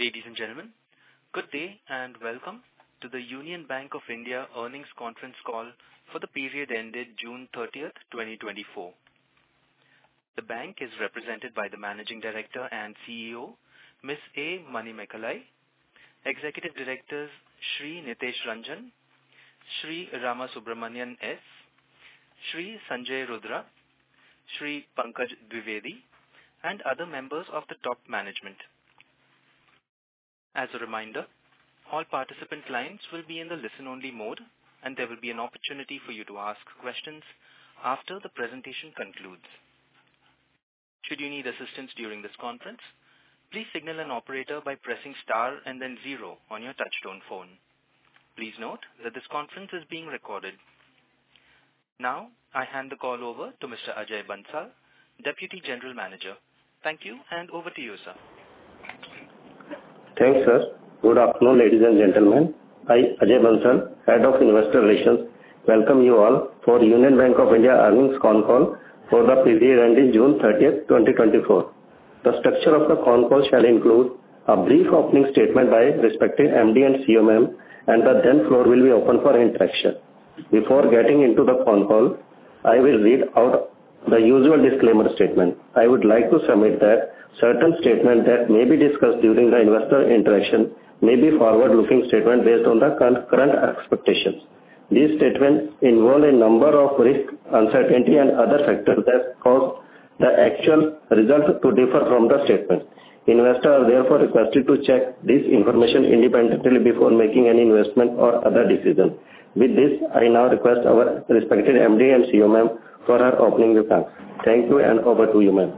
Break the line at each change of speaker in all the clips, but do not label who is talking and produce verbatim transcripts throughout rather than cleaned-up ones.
Ladies and gentlemen, good day and welcome to the Union Bank of India earnings conference call for the period ended June thirtieth, twenty twenty-four. The bank is represented by the Managing Director and C E O, Miz A. Manimekhalai, Executive Directors Shri Nitesh Ranjan, Shri Rama Subramanian S., Shri Sanjay Rudra, Shri Pankaj Dwivedi, and other members of the top management. As a reminder, all participant lines will be in the listen-only mode, and there will be an opportunity for you to ask questions after the presentation concludes. Should you need assistance during this conference, please signal an operator by pressing star and then zero on your touchtone phone. Please note that this conference is being recorded. Now, I hand the call over to Mister Ajay Bansal, Deputy General Manager. Thank you, and over to you, sir.
Thanks, sir. Good afternoon, ladies and gentlemen. I, Ajay Bansal, Head of Investor Relations, welcome you all for Union Bank of India earnings con call for the period ending June thirtieth, twenty twenty-four. The structure of the con call shall include a brief opening statement by respective M D and C O M, and the then floor will be open for interaction. Before getting into the con call, I will read out the usual disclaimer statement. I would like to submit that certain statements that may be discussed during the investor interaction may be forward-looking statements based on the current expectations. These statements involve a number of risks, uncertainty, and other factors that cause the actual results to differ from the statement. Investors are therefore requested to check this information independently before making any investment or other decision. With this, I now request our respected M D and C O M for her opening remarks. Thank you, and over to you, ma'am.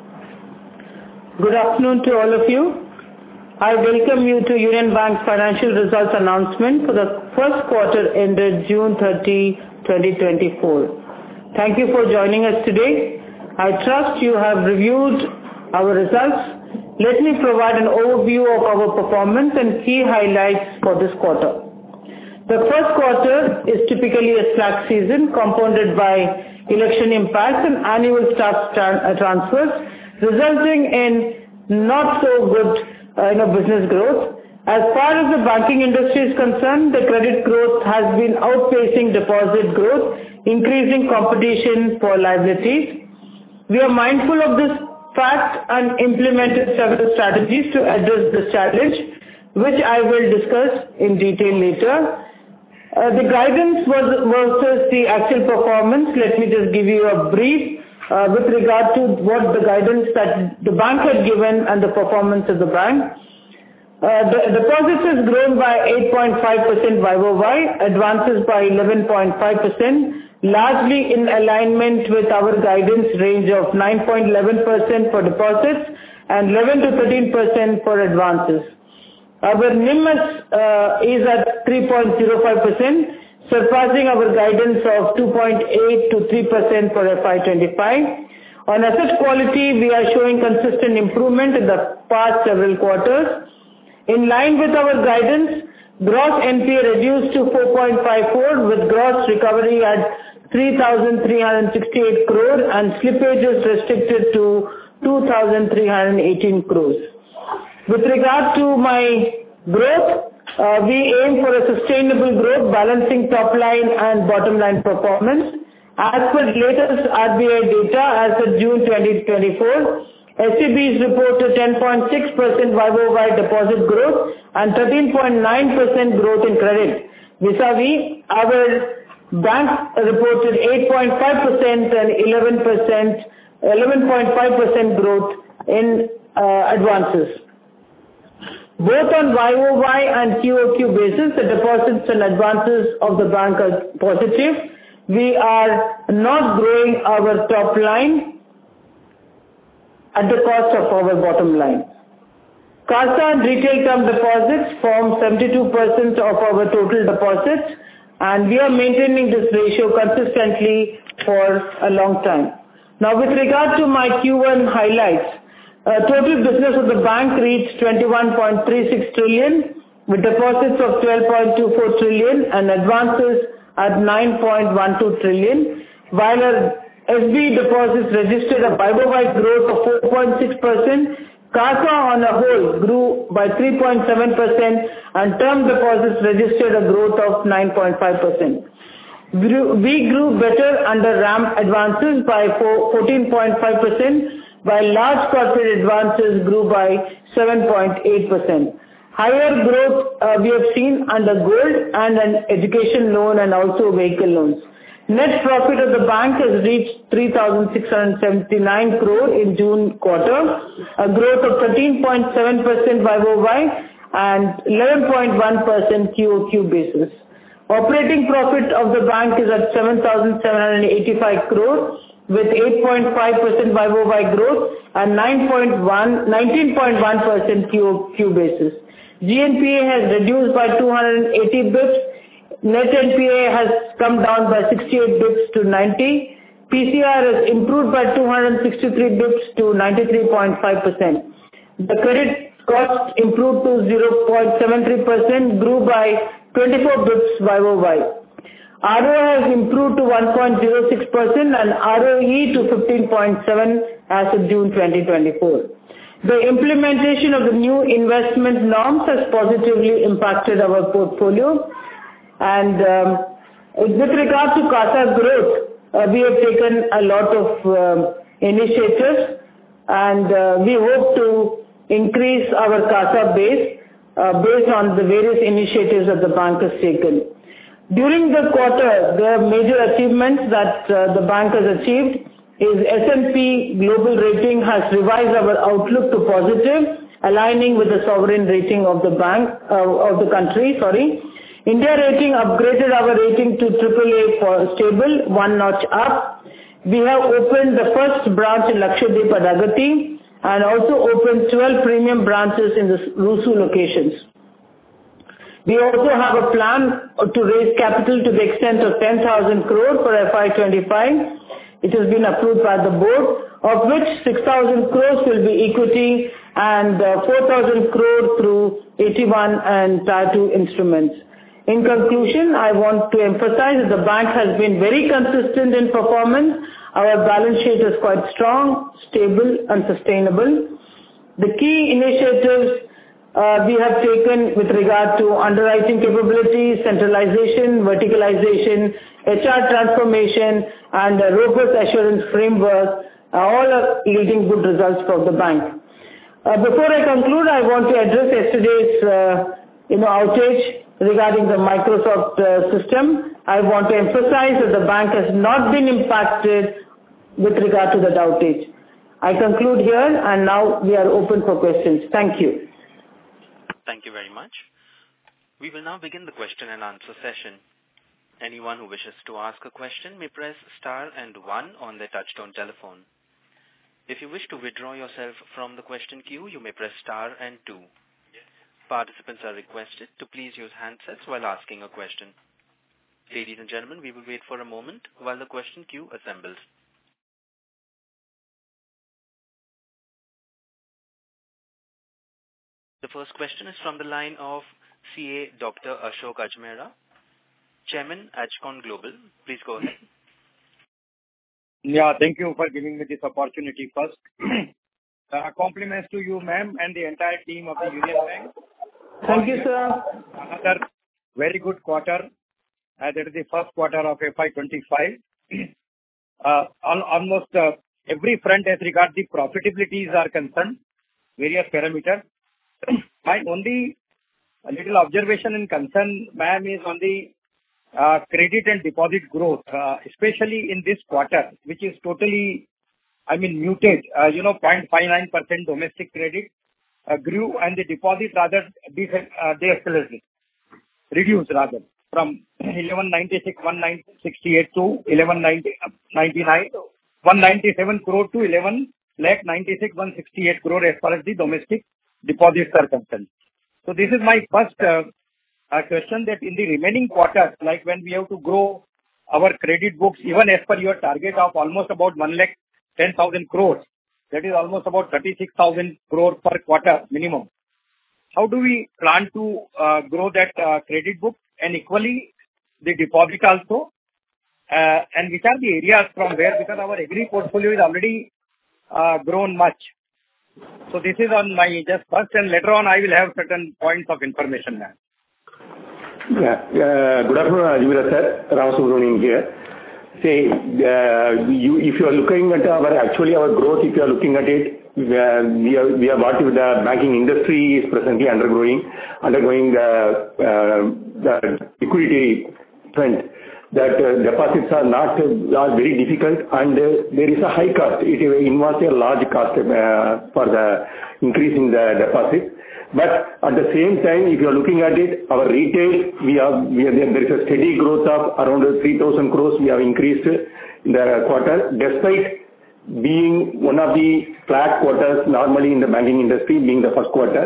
Good afternoon to all of you. I welcome you to Union Bank's financial results announcement for the first quarter ended June thirtieth, twenty twenty-four. Thank you for joining us today. I trust you have reviewed our results. Let me provide an overview of our performance and key highlights for this quarter. The first quarter is typically a slack season compounded by election impacts and annual staff transfers, resulting in not so good uh, you know, business growth. As far as the banking industry is concerned, the credit growth has been outpacing deposit growth, increasing competition for liabilities. We are mindful of this fact and implemented several strategies to address this challenge, which I will discuss in detail later. Uh, the guidance was versus the actual performance. Let me just give you a brief uh, with regard to what the guidance that the bank had given and the performance of the bank. Uh, the deposits has grown by eight point five percent Y O Y, advances by eleven point five percent, largely in alignment with our guidance range of nine point one one percent for deposits and eleven to thirteen percent for advances. Our N I M uh, is at three point zero five percent, surpassing our guidance of two point eight to three percent for F Y twenty-five. On asset quality, we are showing consistent improvement in the past several quarters. In line with our guidance, gross N P A reduced to four point five four with gross recovery at three thousand three hundred sixty-eight crore and slippages restricted to two thousand three hundred eighteen crores. With regard to my growth, uh, we aim for a sustainable growth, balancing top line and bottom line performance. As per latest R B I data as of June twenty twenty-four, S C Bs reported ten point six percent Y O Y deposit growth and thirteen point nine percent growth in credit. Vis-a-vis, our bank reported eight point five percent and eleven percent, eleven point five percent growth in uh, advances. Both on Y O Y and Q O Q basis, the deposits and advances of the bank are positive. We are not growing our top line at the cost of our bottom line. CASA and retail term deposits form seventy-two percent of our total deposits, and we are maintaining this ratio consistently for a long time. Now, with regard to my Q one highlights, Uh, total business of the bank reached twenty-one point three six trillion with deposits of twelve point two four trillion and advances at nine point one two trillion, while our S B deposits registered a Y O Y growth of four point six percent CASA on a whole grew by three point seven percent and term deposits registered a growth of nine point five percent. We grew better under RAM advances by fourteen point five percent, while large corporate advances grew by seven point eight percent. Higher growth uh, we have seen under gold and an education loan and also vehicle loans. Net profit of the bank has reached three thousand six hundred seventy-nine crore in June quarter, a growth of thirteen point seven percent Y O Y and eleven point one percent Q O Q basis. Operating profit of the bank is at seven thousand seven hundred eighty-five crore with eight point five percent Y O Y growth and nineteen point one percent Q O Q basis. G N P A has reduced by two hundred eighty bips. Net N P A has come down by sixty-eight bips to ninety. P C R has improved by two hundred sixty-three bips to ninety-three point five percent. The credit cost improved to zero point seven three percent, grew by twenty-four bips Y O Y. R O A has improved to one point zero six percent and R O E to fifteen point seven as of June twenty twenty-four. The implementation of the new investment norms has positively impacted our portfolio. And um, with regard to CASA growth, uh, we have taken a lot of uh, initiatives and uh, we hope to increase our CASA base uh, based on the various initiatives that the bank has taken. During the quarter, the major achievements that uh, the bank has achieved is S and P Global Rating has revised our outlook to positive, aligning with the sovereign rating of the bank, uh, of the country, sorry. India Rating upgraded our rating to triple A for stable, one notch up. We have opened the first branch in Lakshadweep at Agatti and also opened twelve premium branches in the RUSU locations. We also have a plan to raise capital to the extent of ten thousand crore for F Y twenty-five. It has been approved by the board, of which six thousand crores will be equity and uh, four thousand crore through eighty-one and Tier two instruments. In conclusion, I want to emphasize that the bank has been very consistent in performance. Our balance sheet is quite strong, stable and sustainable. The key initiatives uh, we have taken with regard to underwriting capabilities, centralization, verticalization, H R transformation and a robust assurance framework uh, all are leading good results for the bank. Uh, before I conclude, I want to address yesterday's uh, you know, outage regarding the Microsoft uh, system. I want to emphasize that the bank has not been impacted with regard to the outage. I conclude here and now we are open for questions. Thank you.
Thank you very much. We will now begin the question and answer session. Anyone who wishes to ask a question may press star and one on their touchtone telephone. If you wish to withdraw yourself from the question queue, you may press star and two. Participants are requested to please use handsets while asking a question. Ladies and gentlemen, we will wait for a moment while the question queue assembles. The first question is from the line of C A Doctor Ashok Ajmera, Chairman, Ajcon Global. Please go ahead.
Yeah, thank you for giving me this opportunity first. uh, compliments to you, ma'am, and the entire team of the Union Bank.
Thank you, sir.
Another very good quarter. Uh, that is the first quarter of F Y twenty-five. uh, al- almost uh, every front as regards the profitabilities are concerned, various parameters. My only little observation and concern, ma'am, is on the uh, credit and deposit growth, uh, especially in this quarter, which is totally, I mean, muted. Uh, you know, zero point five nine percent domestic credit uh, grew and the deposit rather de- uh, de-accelerated, reduced rather, from eleven ninety-six, one sixty-eight to eleven ninety-nine, one ninety-seven crore to eleven lakh ninety-six, one sixty-eight crore as far as the domestic deposits are concerned. So this is my first uh, uh, question, that in the remaining quarters, like when we have to grow our credit books, even as per your target of almost about one lakh ten thousand crores, that is almost about thirty-six thousand crore per quarter minimum. How do we plan to uh, grow that uh, credit book and equally the deposit also? Uh, and which are the areas from where, because our agri portfolio is already uh, grown much. So this is on my just first, and later on I will have certain points of information now.
Yeah. Uh, good afternoon, Ajmera sir. Ram Subramanian here. Say, uh, you, if you are looking at our, actually our growth, if you are looking at it, we are, we are, we are what the banking industry is presently undergoing, undergoing the, uh, the liquidity trend. That uh, deposits are not uh, are very difficult, and uh, there is a high cost. It involves a large cost uh, for the increase in the deposit. But at the same time, if you are looking at it, our retail, we have, we have there is a steady growth of around three thousand crores. We have increased in the quarter, despite being one of the flat quarters normally in the banking industry, being the first quarter.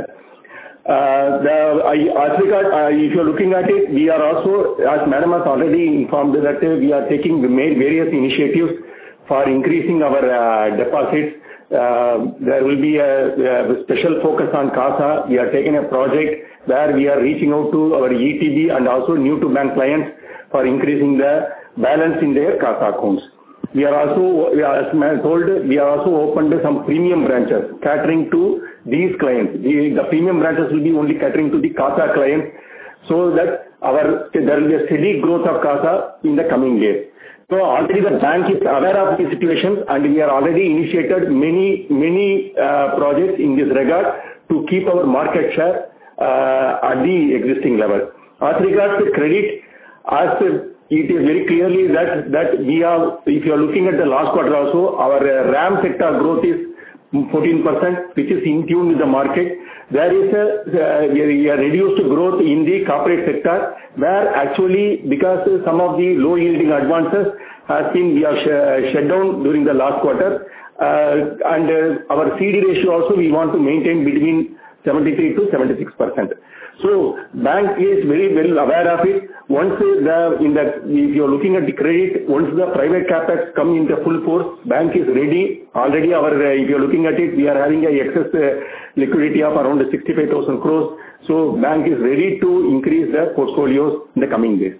Uh, the, I, as regard, uh, if you're looking at it, we are also, as Madam has already informed that uh, we are taking the made various initiatives for increasing our uh, deposits. Uh, there will be a, a special focus on CASA. We are taking a project where we are reaching out to our E T B and also new to bank clients for increasing the balance in their CASA accounts. We are also, as I told, we are also opened some premium branches catering to these clients. The, the premium branches will be only catering to the CASA clients, so that our there will be a steady growth of CASA in the coming days. So already the bank is aware of the situations, and we are already initiated many, many uh, projects in this regard to keep our market share uh, at the existing level. As regards to credit, as it is very clearly that, that we are, if you are looking at the last quarter also, our uh, RAM sector growth is fourteen percent, which is in tune with the market. There is a, uh, a reduced growth in the corporate sector, where actually because some of the low yielding advances has been, we have sh shut down during the last quarter. Uh, and uh, our C D ratio also we want to maintain between seventy-three to seventy-six percent. So bank is very well aware of it. Once the, in the, if you are looking at the credit, once the private capex come into full force, bank is ready. Already our, uh, if you are looking at it, we are having a excess uh, liquidity of around sixty-five thousand crores. So bank is ready to increase the portfolios in the coming days.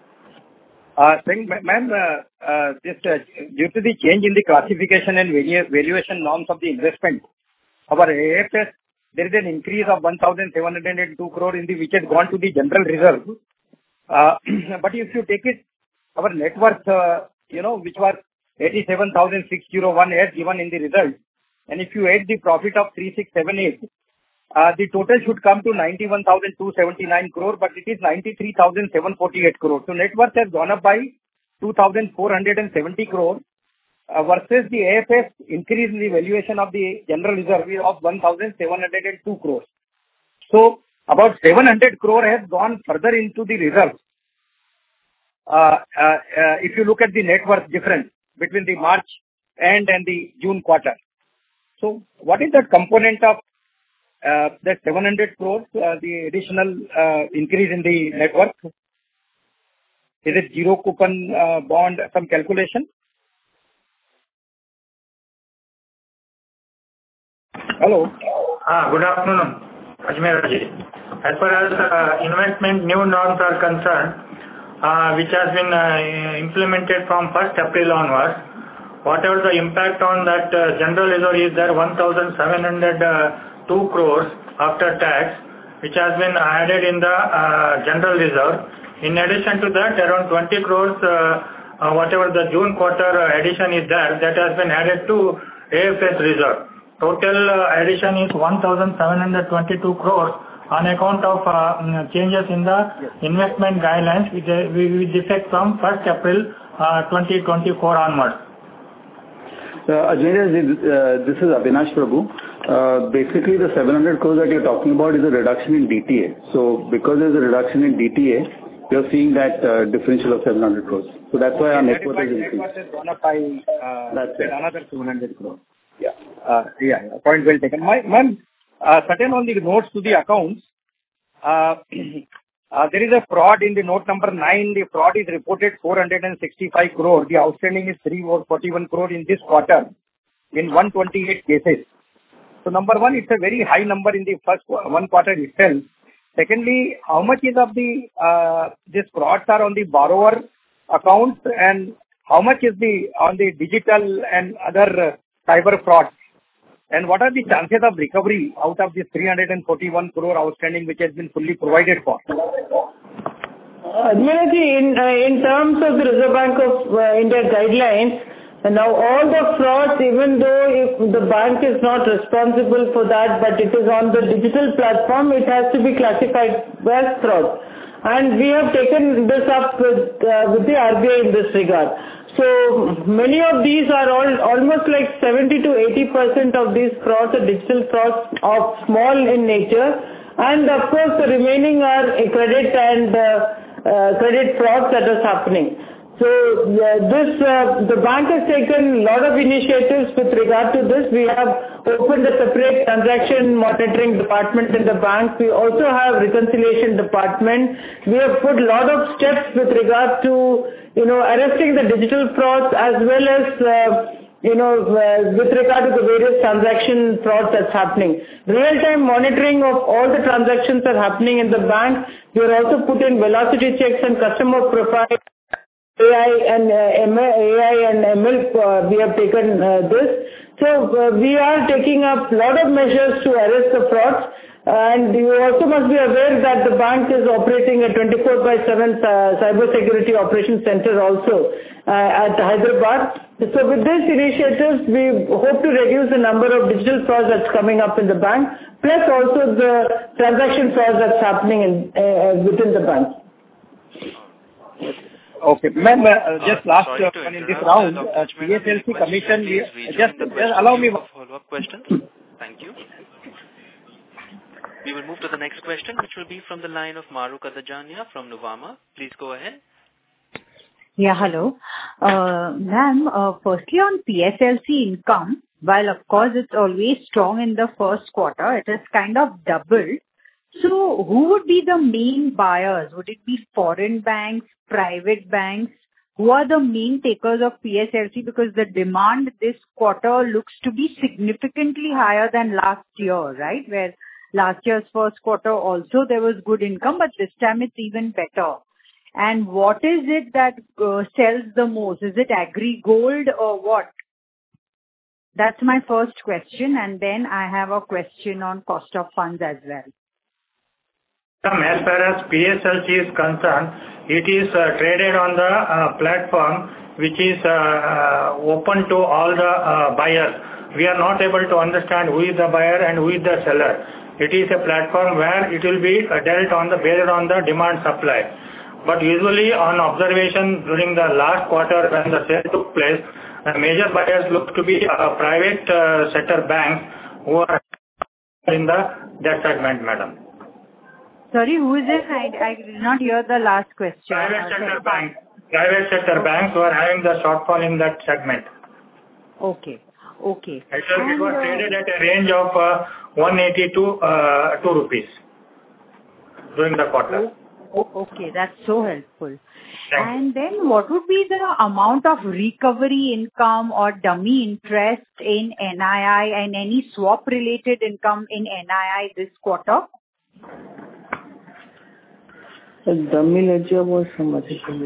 Uh, ma'am, uh, uh, this, uh, due to the change in the classification and valuation norms of the investment, our A F S, there is an increase of one thousand seven hundred two crore in the, which has gone to the general reserve. Uh, but if you take it, our net worth, uh, you know, which was eighty-seven thousand six hundred one as given in the result, and if you add the profit of three thousand six hundred seventy-eight, uh, the total should come to ninety-one thousand two hundred seventy-nine crore, but it is ninety-three thousand seven hundred forty-eight crore. So net worth has gone up by two thousand four hundred seventy crore. Uh, versus the A F S increase in the valuation of the general reserve of one thousand seven hundred two crores. So about seven hundred crore has gone further into the reserve. Uh, uh, uh, if you look at the net worth difference between the March end and the June quarter. So what is that component of uh, that seven hundred crores, uh, the additional uh, increase in the net worth? Is it zero coupon uh, bond, some calculation? Hello.
Ah, good afternoon, Ajmera ji. As far as uh, investment new norms are concerned, uh, which has been uh, implemented from first April onwards, whatever the impact on that uh, general reserve is there, one thousand seven hundred two crores after tax, which has been added in the uh, general reserve. In addition to that, around twenty crores, uh, uh, whatever the June quarter uh, addition is there, that has been added to A F S reserve. Total uh, addition is one thousand seven hundred twenty-two crores on account of uh, changes in the yes. investment guidelines which uh, with effect from first April uh, twenty twenty-four onwards.
Uh, Ajmera, uh, this is Avinash Prabhu. Uh, basically, the seven hundred crores that you're talking about is a reduction in D T A. So, because there's a reduction in D T A, you're seeing that uh, differential of seven hundred crores. So that's why our net worth is increased.
Net worth has gone up by uh,
that's it.
Another seven hundred crores. Yeah. Uh, yeah, yeah, point well taken. My, ma'am, uh, certain on the notes to the accounts, uh, uh, there is a fraud in the note number nine. The fraud is reported four hundred sixty-five crore. The outstanding is three hundred forty-one crore in this quarter in one hundred twenty-eight cases. So number one, it's a very high number in the first one quarter itself. Secondly, how much is of the, uh, this frauds are on the borrower accounts, and how much is the, on the digital and other uh, cyber fraud? And what are the chances of recovery out of this three hundred forty-one crore outstanding which has been fully provided for?
Ajmera ji, in, uh, in terms of the Reserve Bank of uh, India guidelines, and now all the frauds, even though if the bank is not responsible for that, but it is on the digital platform, it has to be classified as fraud. And we have taken this up with, uh, with the R B I in this regard. So many of these are all almost like seventy to eighty percent of these frauds are digital frauds of small in nature. And of course the remaining are credit and uh, uh, credit frauds that is happening. So uh, this, uh, the bank has taken a lot of initiatives with regard to this. We have opened a separate transaction monitoring department in the bank. We also have reconciliation department. We have put a lot of steps with regard to, you know, arresting the digital frauds as well as, uh, you know, uh, with regard to the various transaction frauds that's happening. Real-time monitoring of all the transactions are happening in the bank. We have also put in velocity checks and customer profile. A I and uh, M L, A I and M L, uh, we have taken uh, this. So uh, we are taking up a lot of measures to arrest the frauds. And you also must be aware that the bank is operating a twenty-four by seven uh, cyber security operations center also uh, at Hyderabad. So with these initiatives, we hope to reduce the number of digital frauds that's coming up in the bank, plus also the transaction frauds that's happening in, uh, within the bank.
Okay, ma'am, uh, just
Uh,
last
sorry
uh,
to
in this
interrupt,
round,
uh,
uh,
Doctor
P S L C
Ajmera,
commission,
please
we-
rejoin
just,
the
just
question
allow me.
queue for follow-up questions. Thank you. We will move to the next question, which will be from the line of Mahrukh Adajania from Nuvama. Please go ahead.
Yeah, hello. Uh, Ma'am, uh, firstly on P S L C income, while of course it's always strong in the first quarter, it has kind of doubled. So who would be the main buyers? Would it be foreign banks, private banks? Who are the main takers of P S L C? Because the demand this quarter looks to be significantly higher than last year, right? Where last year's first quarter also there was good income, but this time it's even better. And what is it that uh, sells the most? Is it agri gold or what? That's my first question, and then I have a question on cost of funds as well.
As far as P S L C is concerned, it is uh, traded on the uh, platform which is uh, uh, open to all the uh, buyers. We are not able to understand who is the buyer and who is the seller. It is a platform where it will be uh, dealt on the based on the demand supply. But usually on observation during the last quarter when the sale took place, the major buyers look to be uh, private uh, sector banks who are in the that segment, madam.
Sorry, who is it? I, I did not hear the last question.
Private sector banks, private sector banks who are having the shortfall in that segment.
Okay, okay.
Actually, it was traded at a range of uh, one eighty to uh, two rupees during the quarter.
Oh, okay, that's so helpful.
Thank
and then what would be the amount of recovery income or dummy interest in N I I and any swap related income in N I I this quarter?
The dummy ledger was how much?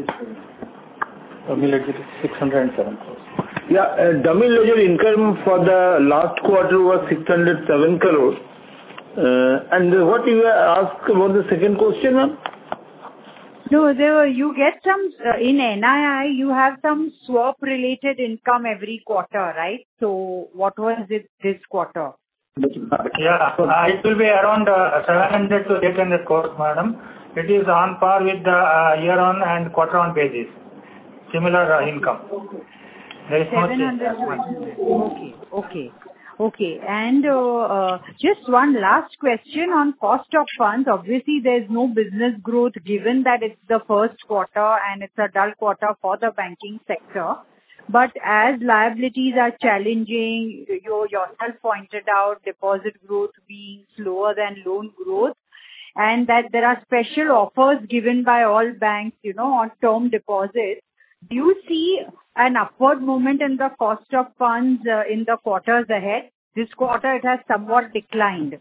Dummy ledger is six hundred seven crores. Yeah, uh, dummy ledger income for the last quarter was six hundred seven crores. Uh, and what you asked about the second question, ma'am?
No, there were, you get some, uh, in N I I, you have some swap related income every quarter, right? So what was it this quarter?
Yeah, uh, it will be around uh, seven hundred to eight hundred crores, madam. It is on par with the uh, year on and quarter on basis. Similar uh, income. There is no
seven hundred
change.
Okay, okay. Okay, and uh, uh, just one last question on cost of funds. Obviously, there's no business growth given that it's the first quarter and it's a dull quarter for the banking sector. But as liabilities are challenging, you yourself pointed out deposit growth being slower than loan growth, and that there are special offers given by all banks, you know, on term deposits. Do you see an upward movement in the cost of funds uh, in the quarters ahead? This quarter it has somewhat declined.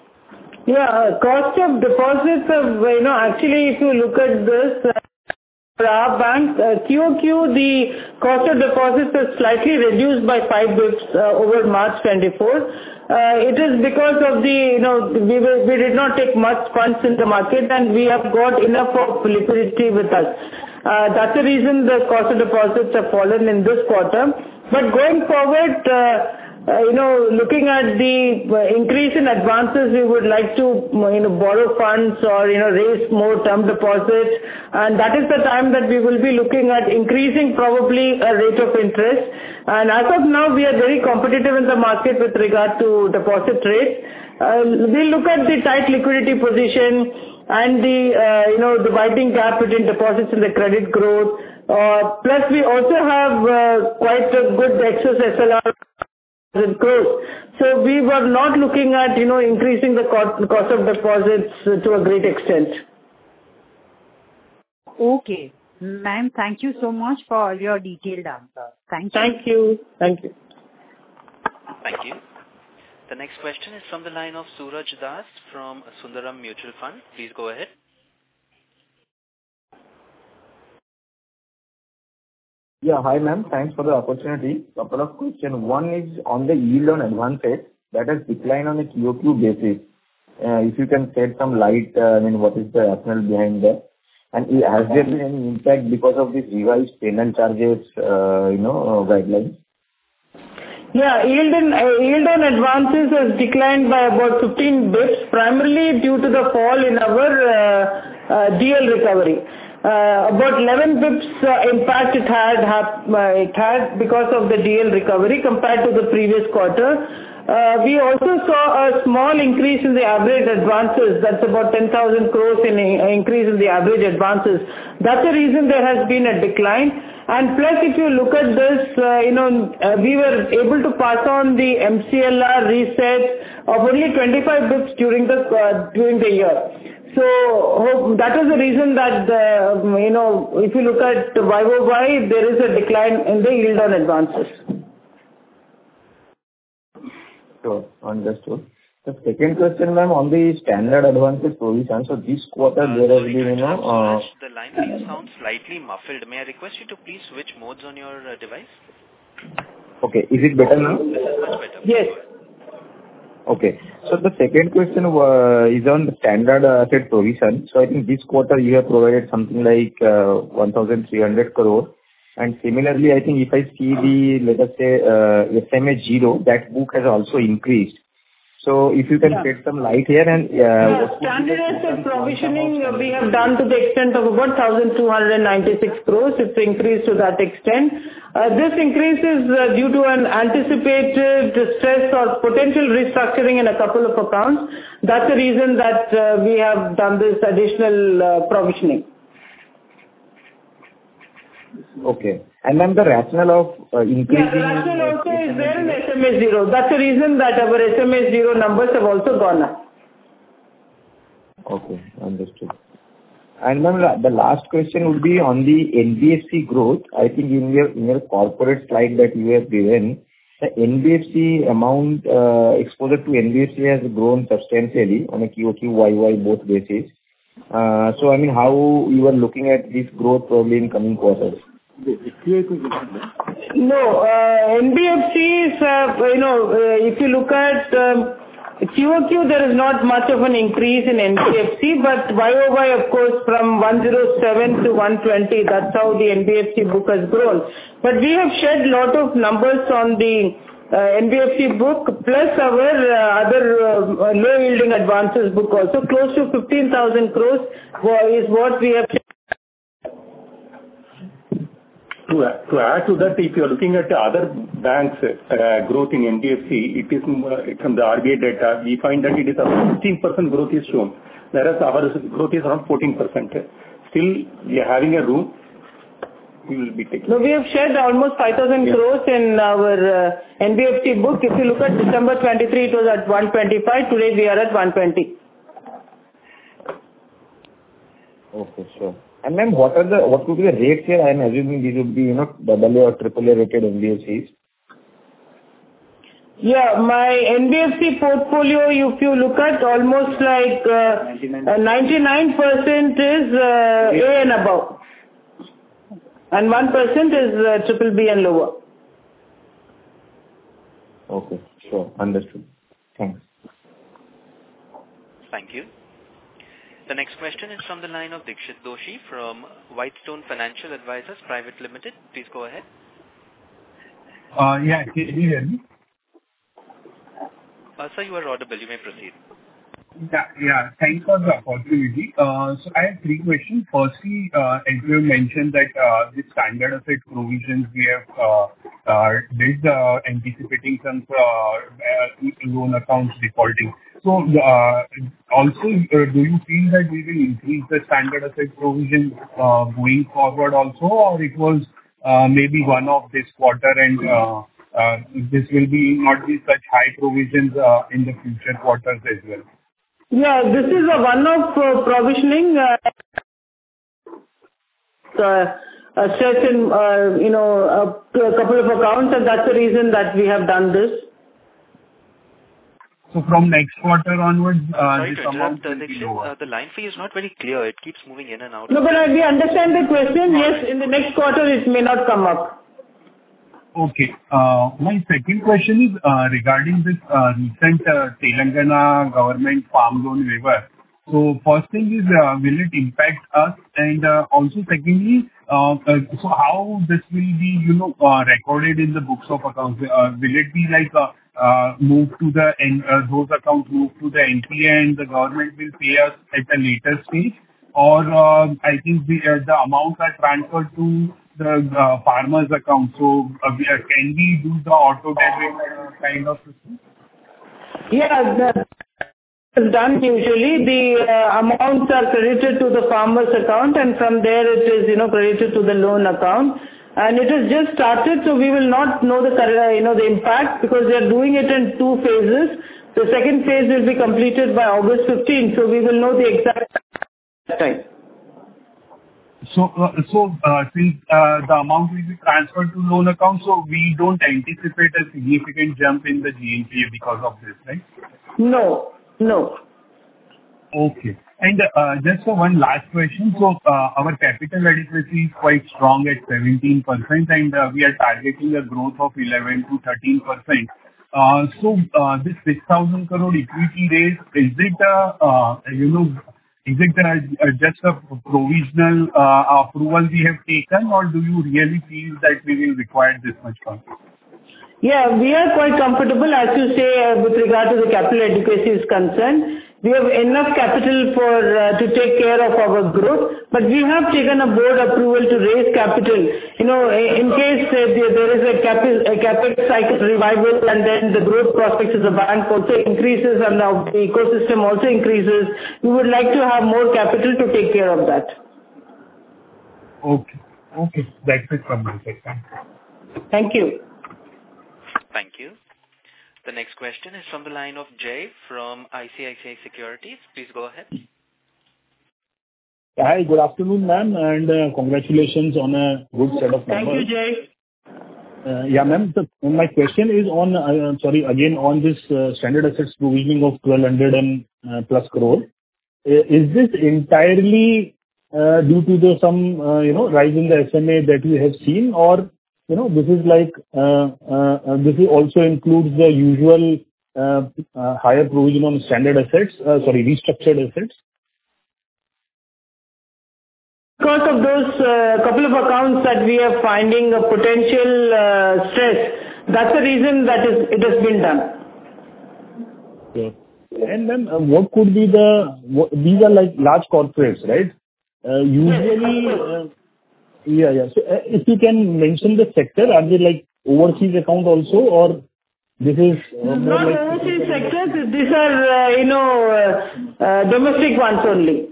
Yeah, uh, cost of deposits, of, you know, actually if you look at this, uh, For our bank, uh, Q O Q, the cost of deposits is slightly reduced by five bips uh, over March twenty-four. Uh, it is because of the, you know, we, were, we did not take much funds in the market and we have got enough of liquidity with us. Uh, that's the reason the cost of deposits have fallen in this quarter. But going forward, uh, Uh, you know, looking at the uh, increase in advances, we would like to, you know, borrow funds or, you know, raise more term deposits. And that is the time that we will be looking at increasing probably a rate of interest. And as of now, we are very competitive in the market with regard to deposit rates. Uh, we look at the tight liquidity position and the, uh, you know, the widening gap between deposits and the credit growth. Uh, plus, we also have uh, quite a good excess S L R. Growth. So we were not looking at, you know, increasing the cost of deposits to a great extent.
Okay. Ma'am, thank you so much for all your detailed answers. Thank you.
Thank you. Thank you.
Thank you. The next question is from the line of Suraj Das from Sundaram Mutual Fund. Please go ahead.
Yeah, hi ma'am. Thanks for the opportunity. Couple of questions. One is on the yield on advances that has declined on a Q O Q basis. Uh, if you can shed some light, uh, I mean, what is the rationale behind that? And has there been any impact because of these revised payment charges, uh, you know, uh, guidelines?
Yeah, yield, in, uh, yield on advances has declined by about fifteen bips, primarily due to the fall in our uh, uh, D L recovery. Uh, about eleven bips uh, impact it had, have, uh, it had because of the D L recovery compared to the previous quarter. Uh, we also saw a small increase in the average advances. That's about ten thousand crores in a, increase in the average advances. That's the reason there has been a decline. And plus, if you look at this, uh, you know, uh, we were able to pass on the M C L R reset of only twenty-five bips during the uh, during the year. So that is the reason that, uh, you know, if you look at Y O Y, there is a decline in the yield on advances.
Sure, understood. The second question, ma'am, on the standard advances provision. So this quarter
Uh,
there has
sorry
been,
to
you know...
interrupt,
Uh,
Suraj. The line for you sounds slightly muffled. May I request you to please switch modes on your uh, device?
okay, is it better now?
This is much better.
Yes.
Okay. So the second question uh, is on the standard asset provision. So I think this quarter you have provided something like uh, one thousand three hundred crore. And similarly, I think if I see the, let us say, uh, S M A zero, that book has also increased. So if you can
Yeah.
shed some light here and... Uh,
Yeah,
what would be the
standard
total
asset
quantum
provisioning
of
uh, we have done to the extent of about one thousand two hundred ninety-six crores. It's increased to that extent. Uh, this increase is uh, due to an anticipated stress or potential restructuring in a couple of accounts. That's the reason that uh, we have done this additional uh, provisioning.
Okay. And then the rationale of uh, increasing...
Yeah, the rationale also is there in S M A zero. That's the reason that our S M A zero numbers have also gone up.
Okay, understood. And then la- the last question would be on the N B F C growth. I think in your in your corporate slide that you have given, the N B F C amount uh, exposure to N B F C has grown substantially on a Q O Q, Y O Y both basis. Uh, so I mean, how you are looking at this growth probably in coming quarters?
No, uh, N B F Cs, uh, you know, uh, if you look at um, Q O Q, there is not much of an increase in N B F C, but Y O Y, of course, from one oh seven to one twenty, that's how the N B F C book has grown. But we have shed lot of numbers on the uh, N B F C book, plus our uh, other uh, low-yielding advances book also. Close to fifteen thousand crores is what we have shed.
To, to add to that, if you are looking at the other banks' uh, growth in N B F C, it is uh, from the R B I data, we find that it is around sixteen percent growth is shown, whereas our growth is around fourteen percent. Still, we are having a room, we will be taking.
No, we have shed almost five thousand yeah. crores in our uh, N B F C book. If you look at December twenty-three, it was at one twenty-five. Today we are at one twenty.
Okay, sure. And then what are the, what would be the rates here? I am assuming these would be, you know, double A or triple A rated N B F Cs.
Yeah, my N B F C portfolio, if you look at almost like uh, ninety-nine percent is uh, A and above. and one percent is uh, triple B and lower.
Okay, sure. Understood. Thanks.
Thank you. The next question is from the line of Dikshit Doshi from Whitestone Financial Advisors Private Limited. Please go ahead.
Uh, yeah, can you hear me?
Uh, sir, you are audible. You may proceed.
Yeah, yeah. Thanks for the opportunity. Uh, so I have three questions. Firstly, uh, as you mentioned that uh, the standard asset provisions we have uh, uh, did uh, anticipating some uh, uh, loan accounts defaulting. So uh, also, uh, do you feel that we will increase the standard asset provision uh, going forward also, or it was uh, maybe one of this quarter and uh, uh, this will be not be such high provisions uh, in the future quarters as well?
Yeah, this is a one-off uh, provisioning, uh, uh, a certain, uh, you know, a, a couple of accounts, and that's the reason that we have done this.
So from next quarter onwards, uh,
Sorry
this
to
amount
interrupt,
will
uh,
be
Dikshit.
lower.
Uh, the line for you is not very clear. It keeps moving in and out.
No, but uh, we understand the question. Yes, in the next quarter it may not come up.
Okay. Uh, My second question is uh, regarding this uh, recent uh, Telangana government farm loan waiver. So first thing is, uh, will it impact us? And uh, also secondly, uh, uh, so how this will be, you know, uh, recorded in the books of accounts? Uh, Will it be like uh, uh, move to the N- uh, those accounts move to the N P A and the government will pay us at a later stage? Or uh, I think the uh, the amounts are transferred to the uh, farmer's account. So uh, we, uh, can we do the auto debit uh, kind of system?
Yeah, that is done usually. The uh, amounts are credited to the farmer's account, and from there it is, you know, credited to the loan account. And it has just started, so we will not know the, uh, you know, the impact because they are doing it in two phases. The second phase will be completed by August fifteenth, so we will know the exact time.
So, uh, so uh, since uh, the amount will be transferred to loan account, so we don't anticipate a significant jump in the G N P A because of this, right?
No, no.
Okay. And uh, just for one last question, so uh, our capital adequacy is quite strong at seventeen percent, and uh, we are targeting a growth of eleven to thirteen percent. Uh, so uh, this six thousand crore equity raise, is it a, uh, you know, is it a, a just a provisional uh, approval we have taken, or do you really feel that we will require this much funds?
Yeah, we are quite comfortable, as you say, uh, with regard to the capital adequacy is concerned. We have enough capital for uh, to take care of our growth, but we have taken a board approval to raise capital. You know, in case uh, there, there is a, capi- a capex cycle revival, and then the growth prospects of the bank also increases, and now the ecosystem also increases, we would like to have more capital to take care of that.
Okay. Okay. That's it from my side.
Thank you.
Thank you. The next question is from the line of Jay from I C I C I Securities. Please go ahead.
Hi, good afternoon, ma'am, and uh, congratulations on a good set of numbers.
Thank you, Jay.
Uh, yeah, ma'am. So my question is on, uh, sorry, again on this uh, standard assets provisioning of twelve hundred and uh, plus crore. Uh, is this entirely uh, due to the some uh, you know rise in the S M A that we have seen, or you know this is like uh, uh, this is also includes the usual uh, uh, higher provision on standard assets, uh, sorry, restructured assets?
Because of those uh, couple of accounts that we are finding a potential uh, stress, that's the reason that is it has been done.
Okay. And then uh, what could be the, what, these are like large corporates, right? Uh, usually, uh, yeah, yeah. So uh, if you can mention the sector, are they like overseas account also, or this is uh, more
not
like
overseas sectors, these are, uh, you know, uh, uh, domestic ones only.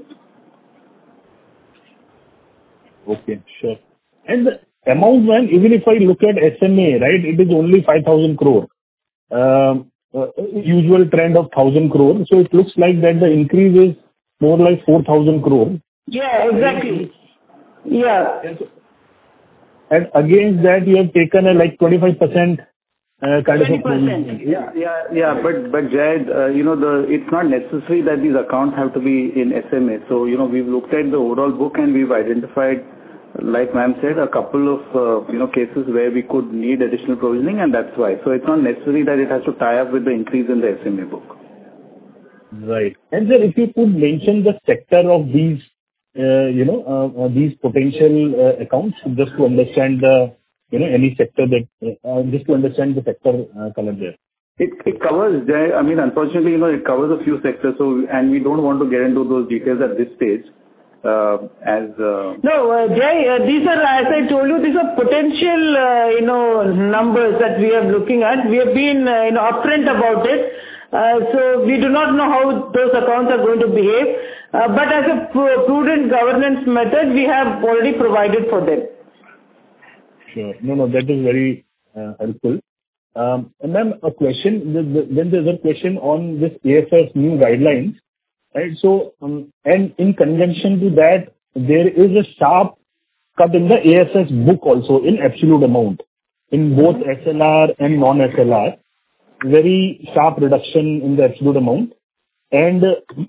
Okay, sure. And the amount, man, even if I look at S M A, right, it is only five thousand crore. Um, uh, usual trend of one thousand crore. So it looks like that the increase is more like four thousand crore.
Yeah, exactly. Yeah.
And against that, you have taken a like twenty-five percent uh, kind of a
twenty percent.
provision.
Yeah, yeah, yeah. But, but Jayad, uh, you know, the it's not necessary that these accounts have to be in S M A. So, you know, we've looked at the overall book and we've identified like ma'am said, a couple of, uh, you know, cases where we could need additional provisioning, and that's why. So it's not necessary that it has to tie up with the increase in the S M A book.
Right. And sir, if you could mention the sector of these, uh, you know, uh, uh, these potential uh, accounts, just to understand the, you know, any sector that, uh, just to understand the sector uh, color there.
It it covers, I mean, unfortunately, you know, it covers a few sectors, so, and we don't want to get into those details at this stage. Uh, as uh,
No, uh, Jay, uh, these are, as I told you, these are potential, uh, you know, numbers that we are looking at. We have been, uh, you know, upfront about it. Uh, so we do not know how those accounts are going to behave. Uh, but as a pr- prudent governance method, we have already provided for them.
Sure. No, no, that is very uh, helpful. Um, and then a question, the, the, then there's a question on this A F S new guidelines. Right. So, um, and in conjunction to that, there is a sharp cut in the A F S book also in absolute amount, in both S L R and non-S L R. Very sharp reduction in the absolute amount. And,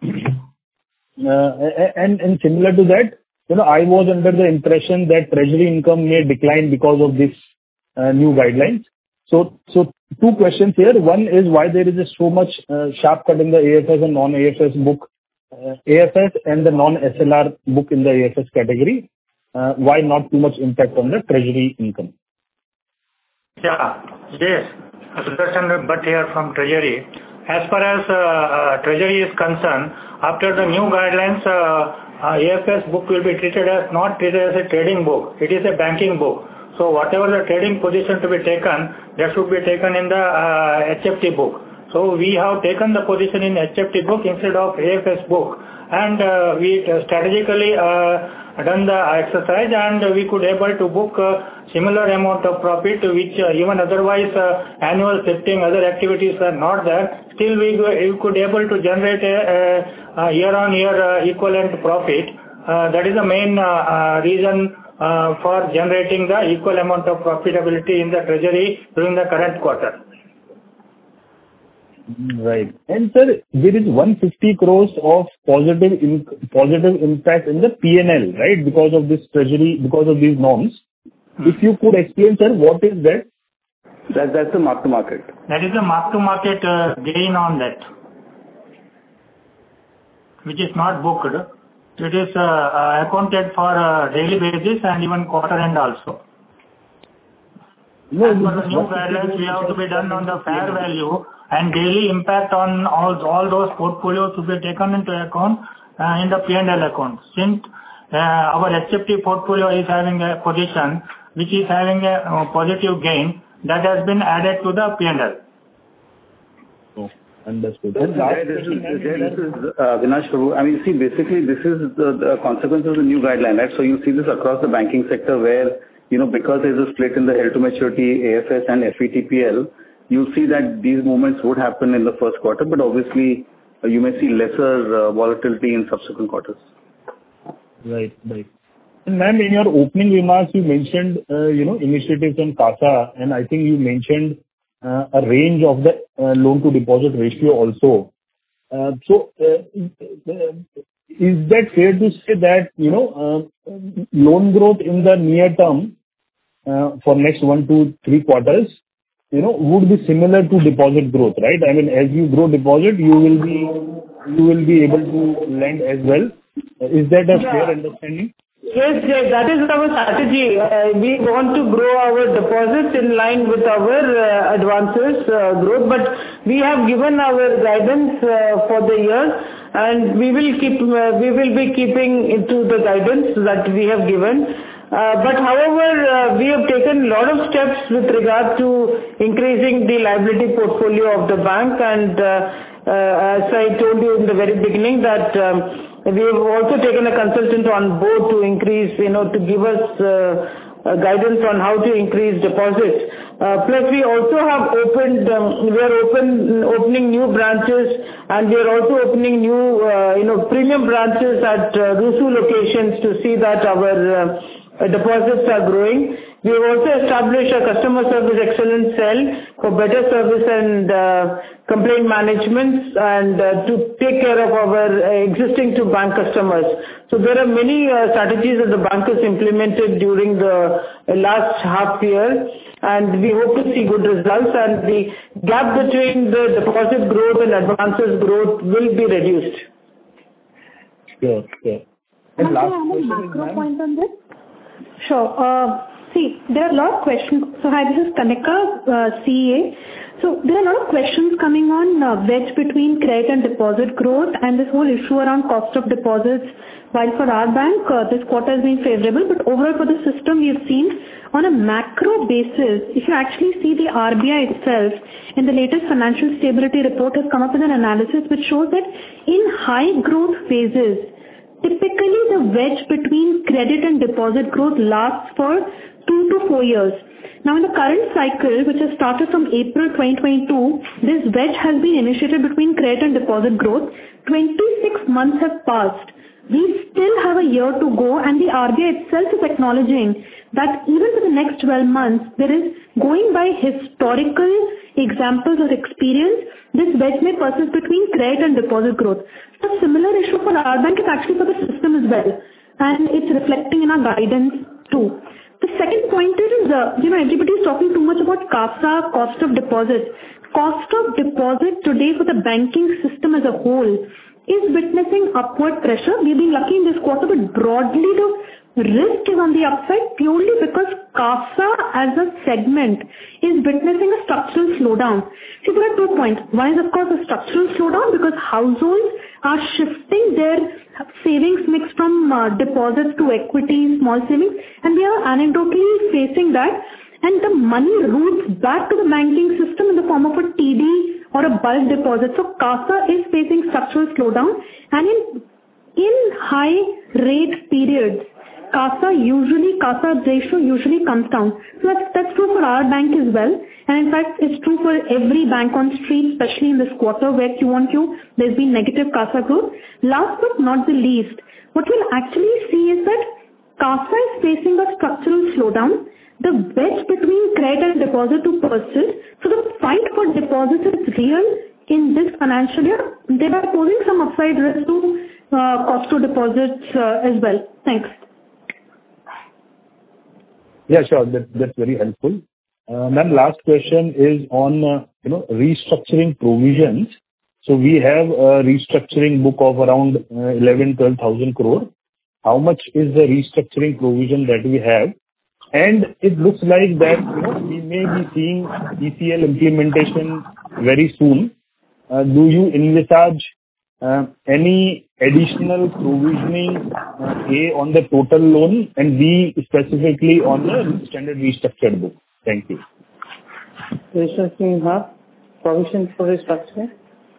uh, and, and similar to that, you know, I was under the impression that treasury income may decline because of this uh, new guidelines. So, so two questions here. One is why there is a so much uh, sharp cut in the A F S and non-A F S book, uh, A F S and the non-S L R book in the A F S category. Uh, why not too much impact on the treasury income?
Yeah, yes. Sudarshan Bhatt here from Treasury. As far as uh, uh, Treasury is concerned, after the new guidelines, uh, uh, A F S book will be treated as not treated as a trading book. It is a banking book. So whatever the trading position to be taken, that should be taken in the uh, H F T book. So we have taken the position in H F T book instead of A F S book, and uh, we strategically uh, done the exercise, and we could able to book a similar amount of profit, which uh, even otherwise uh, annual shifting, other activities are not there. Still we, we could able to generate a, a, a year-on-year uh, equivalent profit. Uh, that is the main uh, uh, reason Uh, for generating the equal amount of profitability in the treasury during the current quarter.
Right. And sir, there is one hundred fifty crores of positive in, positive impact in the P and L, right? Because of this treasury, because of these norms. Hmm. If you could explain, sir, what is that?
That that's the mark to market.
That is the mark to market uh, gain on that, which is not booked. It is uh, uh, accounted for uh, daily basis and even quarter end also. No, As per the new guidelines, we have to be done on the fair value, and daily impact on all, all those portfolios to be taken into account uh, in the P and L account. Since uh, our H F T portfolio is having a position which is having a uh, positive gain, that has been added to the P and L.
Oh. Understood.
And last this is, this is uh, Avinash Prabhu. I mean, see, basically, this is the, the consequence of the new guideline, right? So you see this across the banking sector where, you know, because there's a split in the held to maturity, A F S and F E T P L, you see that these movements would happen in the first quarter, but obviously uh, you may see lesser uh, volatility in subsequent quarters.
Right, right. And ma'am, in your opening remarks, you mentioned, uh, you know, initiatives on CASA, and I think you mentioned Uh, a range of the uh, loan to deposit ratio also. Uh, so, uh, is that fair to say that, you know, uh, loan growth in the near term uh, for next one to three quarters, you know, would be similar to deposit growth, right? I mean, as you grow deposit, you will be you will be able to lend as well. Uh, is that a yeah. fair understanding?
Yes, yes, that is our strategy. Uh, we want to grow our deposits in line with our uh, advances uh, growth, but we have given our guidance uh, for the year, and we will keep uh, we will be keeping into the guidance that we have given. Uh, but however, uh, we have taken a lot of steps with regard to increasing the liability portfolio of the bank, and uh, uh, as I told you in the very beginning that um, we have also taken a consultant on board to increase, you know, to give us uh, uh, guidance on how to increase deposits. Uh, plus, we also have opened, um, we are open, opening new branches, and we are also opening new, uh, you know, premium branches at uh, RUSU locations to see that our uh, uh, deposits are growing. We have also established a customer service excellence cell for better service and uh, complaint management and uh, to take care of our uh, existing to bank customers. So there are many uh, strategies that the bank has implemented during the uh, last half year, and we hope to see good results, and the gap between the deposit growth and advances growth will be reduced.
Sure, sure.
And last question, macro point on this? Sure. Uh, see, there are a lot of questions. So hi, this is Kanika, uh, C E A. So there are a lot of questions coming on uh, wedge between credit and deposit growth and this whole issue around cost of deposits. While for our bank, uh, this quarter has been favorable, but overall for the system, we have seen on a macro basis, if you actually see the R B I itself, in the latest financial stability report has come up with an analysis which shows that in high growth phases, typically the wedge between credit and deposit growth lasts for two to four years. Now in the current cycle, which has started from April twenty twenty-two, this wedge has been initiated between credit and deposit growth. twenty-six months have passed. We still have a year to go, and the R B I itself is acknowledging that even for the next twelve months, there is, going by historical examples or experience, this wedge may persist between credit and deposit growth. So a similar issue for our bank is actually for the system as well, and it's reflecting in our guidance too. The second point is, uh, you know, everybody is talking too much about CASA, cost of deposit. Cost of deposit today for the banking system as a whole is witnessing upward pressure. We've been lucky in this quarter, but broadly the risk is on the upside purely because CASA as a segment is witnessing a structural slowdown. See, there are two points. One is, of course, a structural slowdown because households are shifting their savings mix from uh, deposits to equity, small savings, and we are anecdotally facing that. And the money routes back to the banking system in the form of a T D or a bulk deposit. So CASA is facing structural slowdown, and in in high rate periods, CASA usually CASA ratio usually comes down. So that's that's true for our bank as well, and in fact it's true for every bank on street, especially in this quarter where Q on Q there's been negative CASA growth. Last but not the least, what we'll actually see is that CASA is facing a structural slowdown. The wedge between credit and deposit to persist. So the fight for deposits is real in this financial year. They are posing some upside risk to uh, cost of deposits uh, as well. Thanks.
Yeah, sure. That, that's very helpful. Uh, Ma'am, last question is on uh, you know restructuring provisions. So we have a restructuring book of around uh, eleven, twelve thousand crore. How much is the restructuring provision that we have? And it looks like that you know we may be seeing E C L implementation very soon. Uh, do you envisage uh, any additional provisioning, uh, A, on the total loan, and B, specifically on the standard restructured book? Thank you.
Restructuring, huh? Provision for restructuring?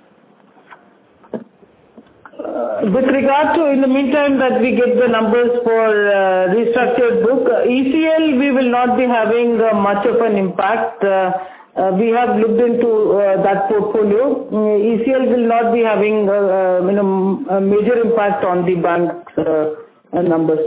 Uh, with regard to, in the meantime, that we get the numbers for uh, restructured book, uh, E C L, we will not be having uh, much of an impact. Uh, uh, we have looked into uh, that portfolio. Uh, E C L will not be having uh, uh, you know, a major impact on the bank's uh, uh, numbers.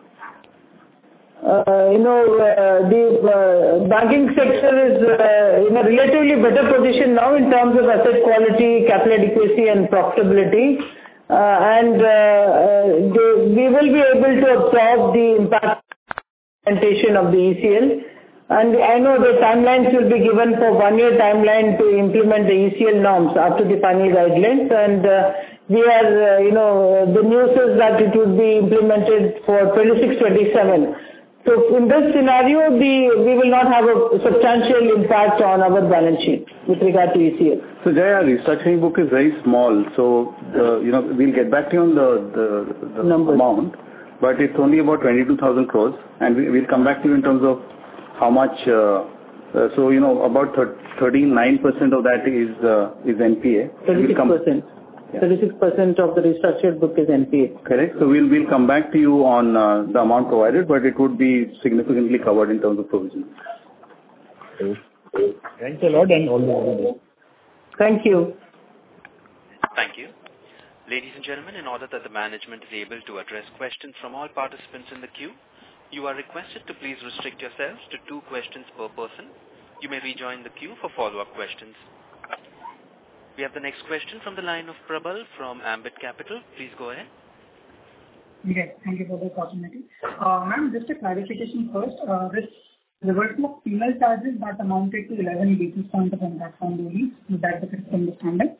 Uh, you know, uh, the uh, banking sector is uh, in a relatively better position now in terms of asset quality, capital adequacy and profitability. Uh, and uh, uh, they, we will be able to absorb the impact implementation of the E C L. And I know the timelines will be given for one-year timeline to implement the E C L norms after the final guidelines. And uh, we are, uh, you know, the news is that it would be implemented for twenty-six twenty-seven. So in this scenario, the, we will not have a substantial impact on our balance sheet with regard to E C L.
So Jaya, restructuring book is very small. So, uh, you know, we'll get back to you on the, the, the amount, but it's only about twenty-two thousand crores, and we, we'll come back to you in terms of how much. Uh, uh, so, you know, about thirty-nine percent of that is uh, is N P A.
thirty-six percent. thirty-six percent of the restructured book is N P A.
Correct. So we'll we'll come back to you on uh, the amount provided, but it would be significantly covered in terms of provision.
Okay. Thanks a lot, and all the best.
Thank you.
Thank you. Ladies and gentlemen, in order that the management is able to address questions from all participants in the queue, You are requested to please restrict yourselves to two questions per person. You may rejoin the queue for follow-up questions. We have the next question from the line of Prabal from Ambit Capital. Please go ahead.
Yes, thank you for the opportunity. Uh, Ma'am, just a clarification first. Uh, this reversal of penal charges that amounted to eleven basis points of impact on the lease, is that the correct understanding?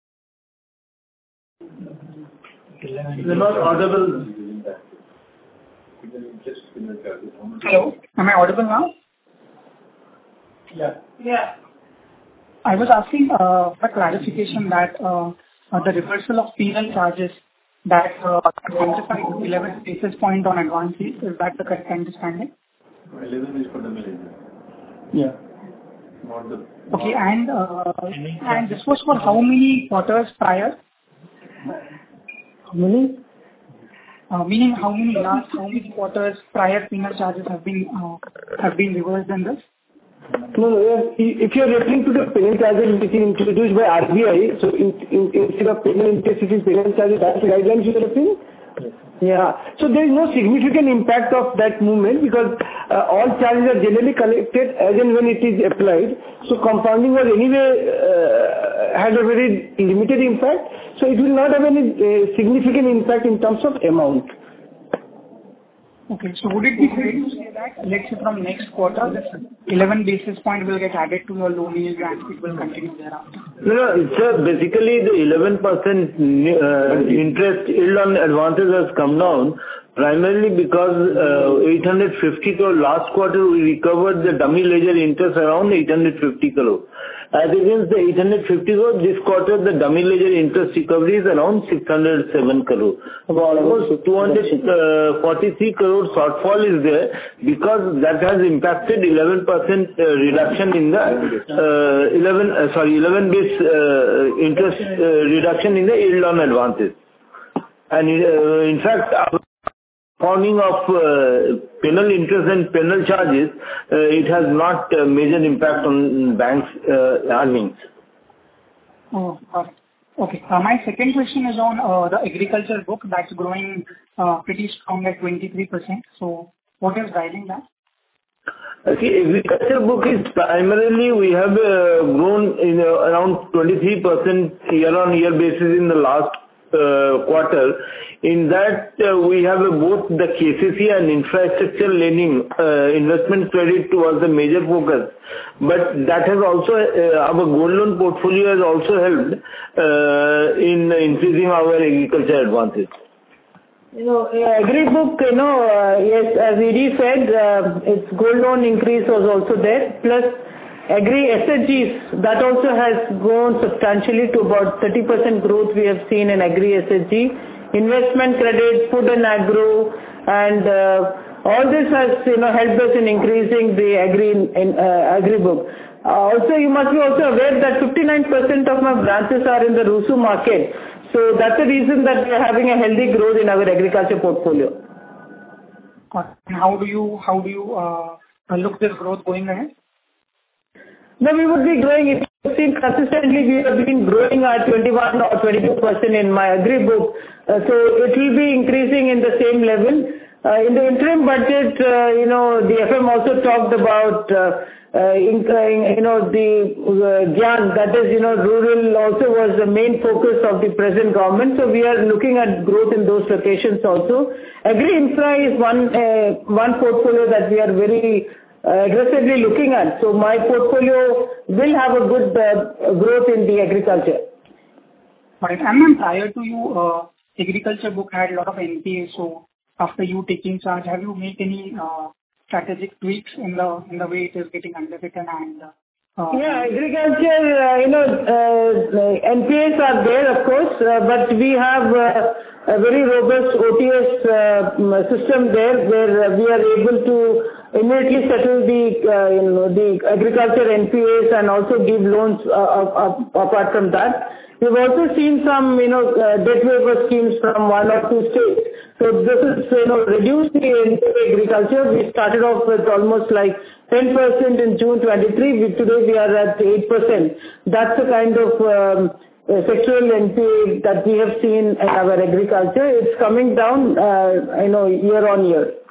You're not audible.
Hello, am I audible now?
Yeah.
Yeah. I was asking uh, for clarification that uh, uh, the reversal of penal charges that uh, quantified to eleven basis point on advances, is that the correct understanding?
eleven is for the million.
Yeah.
Not the.
Okay, and uh, and this was for how many quarters prior?
How many?
Uh, meaning how many last how many quarters prior penal charges have been uh, have been reversed in this?
No, no. If you are referring to the penal charges which is introduced by R B I, so in, in, instead of penal interest, it is penal charges. That's the guidelines you are referring? Yes. Yeah. So there is no significant impact of that movement because uh, all charges are generally collected as and when it is applied. So compounding was anyway uh, had a very limited impact. So it will not have any uh, significant impact in terms of amount.
Okay. So would it be fair to say that, let's say from next quarter, this eleven basis point will get added to your loan yield and it will continue thereafter?
No, no. It's uh, basically the eleven percent uh, interest yield on advances has come down primarily because uh, eight hundred fifty crore last quarter we recovered the dummy ledger interest around eight hundred fifty crore. As against the eight hundred fifty crore, this quarter the dummy ledger interest recovery is around six hundred seven crore. About almost two hundred forty-three crore shortfall is there because that has impacted eleven percent uh, reduction in the uh, eleven uh, sorry eleven base uh, interest uh, reduction in the yield on advances. And uh, in fact, our compounding of uh, penal interest and penal charges, uh, it has not uh, major impact on banks' uh, earnings.
Oh, got it. Okay. Uh, my second question is on uh, the agriculture book that's growing uh, pretty strong at twenty-three percent. So what is driving that?
Okay, agriculture book is primarily we have uh, grown in uh, around twenty-three percent year-on-year basis in the last uh, quarter. In that, uh, we have uh, both the K C C and infrastructure lending, uh, investment credit was the major focus. But that has also, uh, our gold loan portfolio has also helped uh, in increasing our agriculture advances.
You know, agri book, you know, uh, yes, as E D said, uh, its gold loan increase was also there. Plus, agri S H Gs, that also has grown substantially to about thirty percent growth we have seen in agri S H G. Investment credit, food and agro, and uh, all this has, you know, helped us in increasing the agri in, uh, agri book. Uh, also, you must be also aware that fifty-nine percent of my branches are in the RUSU market. So that's the reason that we are having a healthy growth in our agriculture portfolio.
And how do you how do you uh, look this growth going ahead?
No, we would be growing. If you've seen consistently, we have been growing at twenty-one or twenty-two percent in my agri book. Uh, so it will be increasing in the same level. Uh, in the interim budget, uh, you know, the F M also talked about, uh, uh, in, you know, the uh, Gyan, that is, you know, rural also was the main focus of the present government. So we are looking at growth in those locations also. Agri infra is one, uh, one portfolio that we are very uh, aggressively looking at. So my portfolio will have a good uh, growth in the agriculture.
Right. And prior to you, uh, agriculture book had a lot of N P A. So after you taking charge, have you made any uh, strategic tweaks in the in the way it is getting underwritten and? Uh,
yeah, agriculture, uh, you know, uh, N P As are there, of course, uh, but we have uh, a very robust O T S uh, system there where uh, we are able to immediately settle the, uh, you know, the agriculture N P As and also give loans uh, uh, apart from that. We've also seen some, you know, uh, debt waiver schemes from one or two states. So this is, you know, reduced the agriculture. We started off with almost like ten percent in June twenty-three. We, today we are at eight percent. That's the kind of um, uh, sectoral N P A that we have seen in our agriculture. It's coming down, uh, you know, year on year.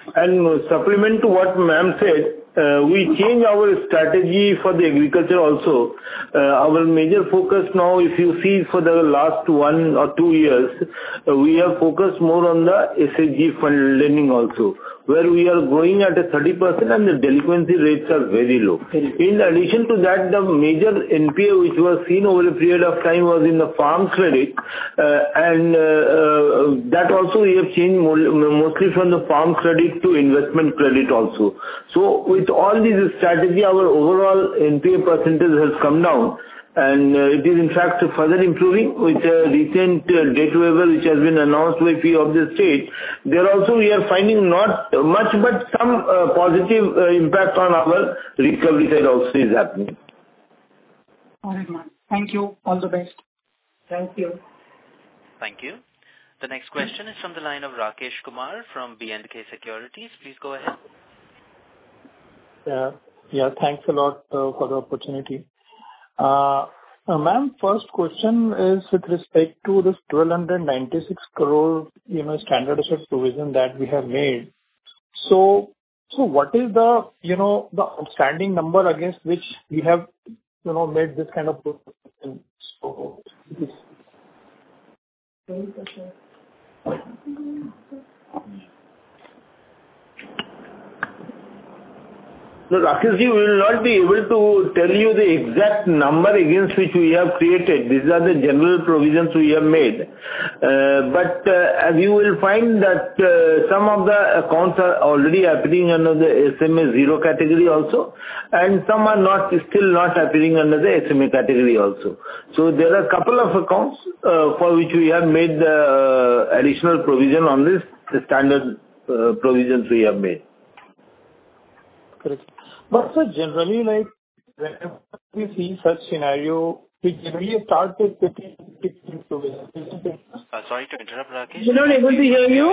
And supplement to what ma'am said, Uh, we change our strategy for the agriculture also. Uh, our major focus now, if you see for the last one or two years, uh, we have focused more on the S H G fund lending also, where we are growing at a thirty percent and the delinquency rates are very low. In addition to that, the major N P A which was seen over a period of time was in the farm credit, uh, and uh, uh, that also we have changed more, mostly from the farm credit to investment credit also. So with With all these strategy, our overall N P A percentage has come down, and uh, it is in fact further improving with a recent uh, debt waiver which has been announced by few of the state. There also we are finding not much but some uh, positive uh, impact on our recovery side also is happening.
All right, ma'am. Thank you. All the best.
Thank you.
Thank you. The next question is from the line of Rakesh Kumar from B and K Securities. Please go ahead.
Yeah, yeah. Thanks a lot uh, for the opportunity. Uh, uh, Ma'am, first question is with respect to this twelve ninety-six crore, you know, standard asset provision that we have made. So, so what is the, you know, the outstanding number against which we have, you know, made this kind of provision? So,
No, Rakesh ji, we will not be able to tell you the exact number against which we have created. These are the general provisions we have made. Uh, but uh, as you will find that uh, some of the accounts are already appearing under the S M A zero category also, and some are not still not appearing under the S M A category also. So there are a couple of accounts uh, for which we have made the uh, additional provision on this the standard uh, provisions we have made.
Correct. But sir, generally, like, whenever we see such scenario, we generally start with fifteen provision.
Uh, sorry to interrupt, Rakesh.
We're not able to hear you.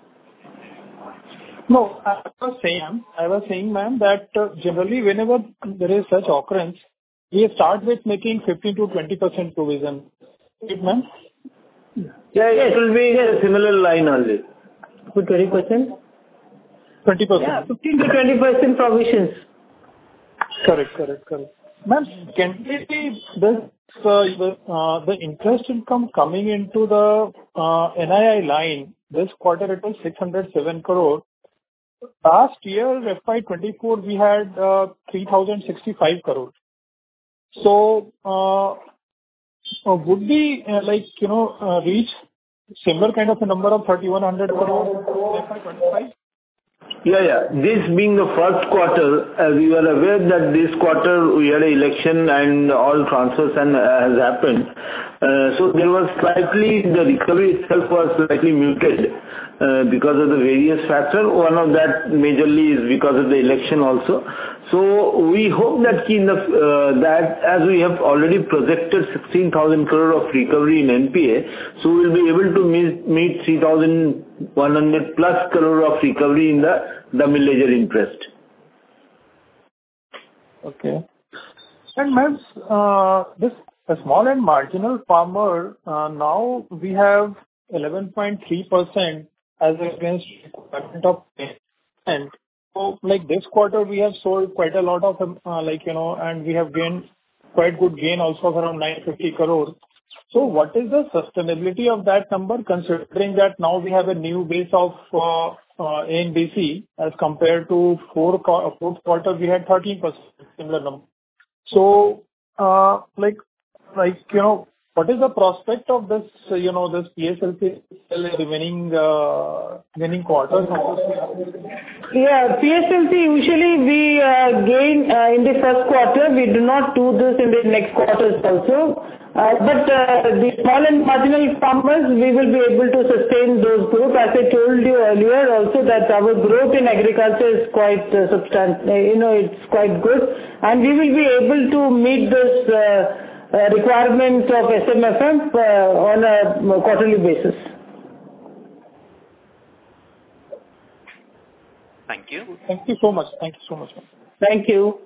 No, I was saying, I was saying, ma'am, that uh, generally whenever there is such occurrence, we start with making fifteen to twenty percent provision. Right, ma'am?
Yeah, it will be a similar line only.
For twenty percent?
twenty percent.
Yeah, fifteen to twenty percent provisions.
Correct, correct, correct. Ma'am, can it be this, uh, the, uh, the interest income coming into the uh, N I I line, this quarter it was six hundred seven crore. Last year, F Y twenty-four, we had uh, three thousand sixty-five crore. So, uh, uh, would we, uh, like, you know, uh, reach similar kind of a number of thirty-one hundred crore in F Y twenty-five?
Yeah, yeah. This being the first quarter, as you are aware that this quarter we had an election and all transfers and uh, has happened. Uh, so there was slightly, the recovery itself was slightly muted uh, because of the various factors. One of that majorly is because of the election also. So we hope that in the, uh, that as we have already projected sixteen thousand crore of recovery in N P A, so we will be able to meet, meet three thousand one hundred plus crore of recovery in the dummy ledger interest.
Okay. And ma'am, uh, this a small and marginal farmer, uh, now we have eleven point three percent as against requirement of and so like this quarter we have sold quite a lot of them, uh, like, you know, and we have gained quite good gain also of around nine hundred fifty crore. So what is the sustainability of that number, considering that now we have a new base of uh, uh, A N B C as compared to four co- fourth quarter we had thirteen percent similar number. So, uh, like, like you know, what is the prospect of this, uh, you know, this P S L C remaining uh, remaining quarters?
Yeah, P S L C usually we uh, gain uh, in the first quarter. We do not do this in the next quarters also. Uh, but uh, the small and marginal farmers, we will be able to sustain those growth. As I told you earlier also that our growth in agriculture is quite uh, substantial, you know, it's quite good. And we will be able to meet this uh, uh, requirement of S M F M uh, on a quarterly basis.
Thank you.
Thank you so much. Thank you so much.
Thank you.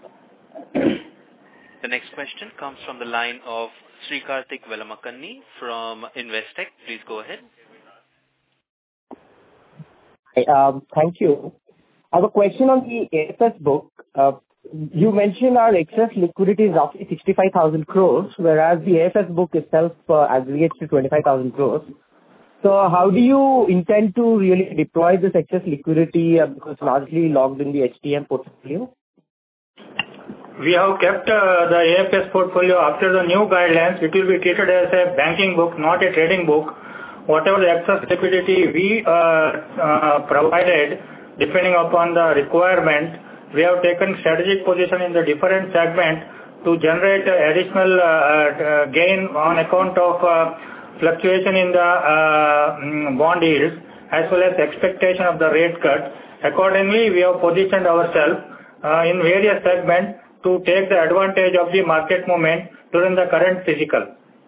The next question comes from the line of Sri Karthik Velamakanni from Investec. Please go ahead.
Um, Thank you. I have a question on the A F S book. Uh, You mentioned our excess liquidity is roughly sixty-five thousand crores, whereas the A F S book itself uh, aggregates to twenty-five thousand crores. So how do you intend to really deploy this excess liquidity, uh, because it's largely logged in the H T M portfolio?
We have kept uh, the A F S portfolio after the new guidelines. It will be treated as a banking book, not a trading book. Whatever the excess liquidity we uh, uh, provided, depending upon the requirement, we have taken strategic position in the different segment to generate uh, additional uh, uh, gain on account of uh, fluctuation in the uh, bond yields as well as expectation of the rate cut. Accordingly, we have positioned ourselves uh, in various segments to take the advantage of the market movement during the current physical.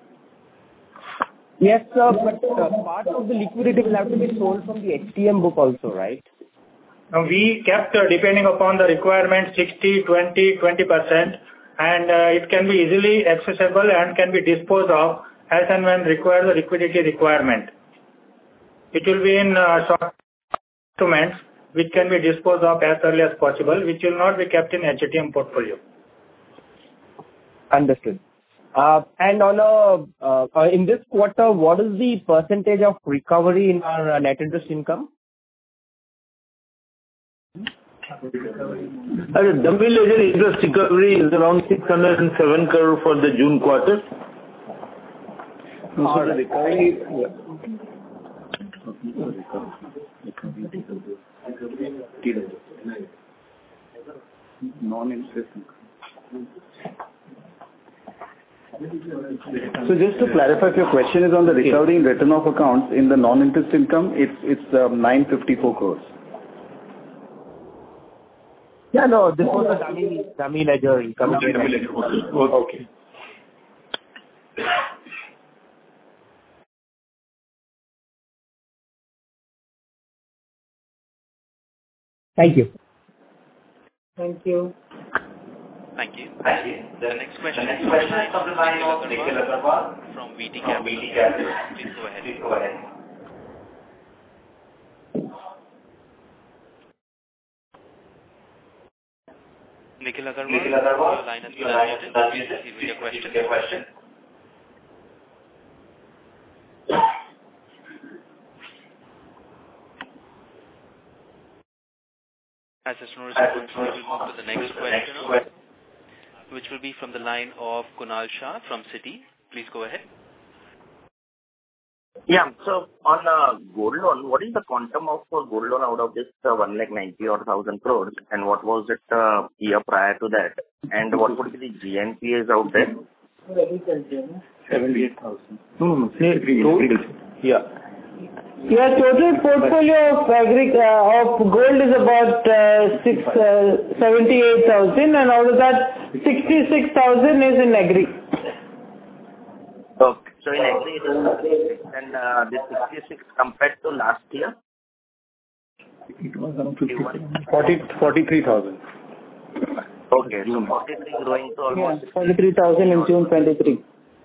Yes, sir, but uh, part of the liquidity will have to be sold from the H T M book also, right?
Now we kept, uh, depending upon the requirement, sixty, twenty, twenty percent, and uh, it can be easily accessible and can be disposed of as and when required the liquidity requirement. It will be in uh, short instruments which can be disposed of as early as possible, which will not be kept in H T M portfolio.
Understood. Uh, and on a, uh, uh, in this quarter, what is the percentage of recovery in our uh, net interest income?
Uh, Dummy ledger interest recovery is around six hundred seven crore for the June quarter.
No, so the recovery, non-interest income. So just to clarify, if your question is on the recovery and return of accounts in the non-interest income, it's it's um, nine fifty-four crores.
Yeah, no, this was a dummy, dummy ledger income.
Dummy ledger. Okay.
Thank you.
Thank you.
Thank you. Thank you. The next question, the next question is from the line of Nikhil Agarwal from V T Capital. Please go ahead. Please go ahead. Nikhil Agarwal, Nikhil Agarwal, your line has been unmuted. Please proceed with your question. Your question. As there's no response, we will move to the next question, which will be from the line of Kunal Shah from Citi. Please go ahead.
Yeah. So on uh, gold loan, what is the quantum of uh, gold loan out of this uh, one lakh ninety odd thousand crores, and what was it uh, year prior to that? And what would be the G N P As out there?
seventy-eight thousand. No, no, no. Yeah.
Your total portfolio of agri uh, of gold is about uh, six uh, seventy-eight thousand, and out of that, sixty-six thousand is in agri.
Okay. So in agri, it is sixty-six, and uh, this sixty-six compared to last year?
It was around fifty-six. forty, forty-three thousand.
Okay, so forty-three growing to almost...
Yeah, forty-three thousand in June twenty-three.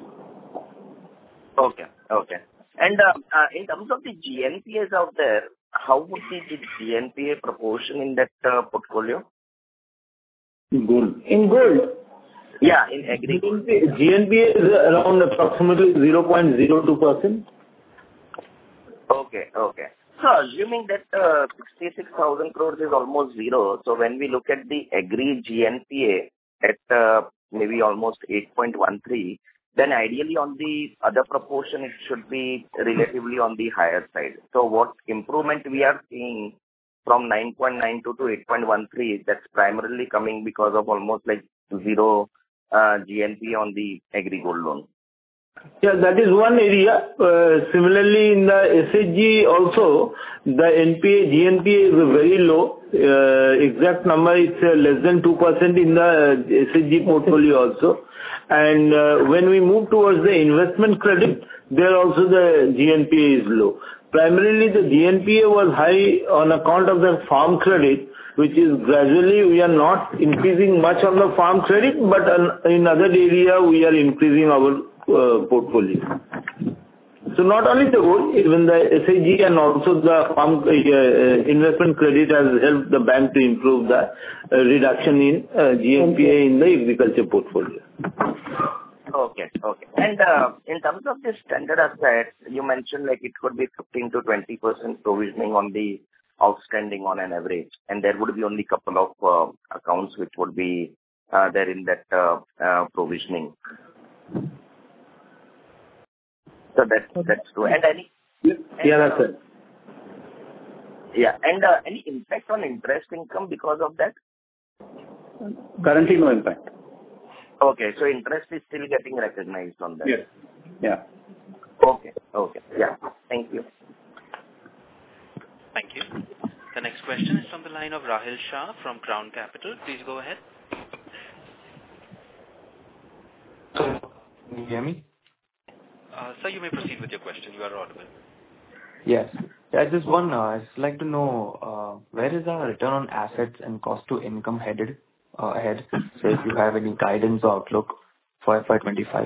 Okay, okay. And uh, uh, in terms of the G N P As out there, how would be the G N P A proportion in that uh, portfolio?
In gold.
In gold?
Yeah, in agri.
G N P A is around approximately zero point zero two percent.
Okay, okay. So assuming that uh, sixty-six thousand crores is almost zero, so when we look at the agri G N P A at uh, maybe almost eight point one three, then ideally on the other proportion, it should be relatively on the higher side. So what improvement we are seeing from nine point nine two to eight point one three, that's primarily coming because of almost like zero uh, G N P on the agri gold loan.
Yeah, that is one area. Uh, similarly, in the S H G also, the N P A, G N P A is very low. Uh, exact number is uh, less than two percent in the uh, S H G portfolio also. And uh, when we move towards the investment credit, there also the G N P A is low. Primarily, the G N P A was high on account of the farm credit, which is gradually we are not increasing much on the farm credit, but in other area we are increasing our uh, portfolio. So not only the gold, even the S I G and also the farm uh, investment credit has helped the bank to improve the uh, reduction in uh, G N P A in the agriculture portfolio.
Okay, okay. And uh, in terms of the standard assets, you mentioned like it could be fifteen to twenty percent provisioning on the outstanding on an average, and there would be only couple of uh, accounts which would be uh, there in that uh, uh, provisioning. So that that's true. And any
yeah,
and,
that's
uh,
it.
Yeah, and uh, any impact on interest income because of that?
Currently, no impact.
Okay, so interest is still getting recognized on that.
Yes. Yeah.
Okay. Okay. Yeah. Thank you.
Thank you. The next question is from the line of Rahil Shah from Crown Capital. Please go ahead.
Can you hear me?
Uh, sir, you may proceed with your question. You are audible.
Yes. Yeah, just one, uh, I'd like to know uh, where is our return on assets and cost to income headed uh, ahead? So if you have any guidance or outlook for F Y twenty-five.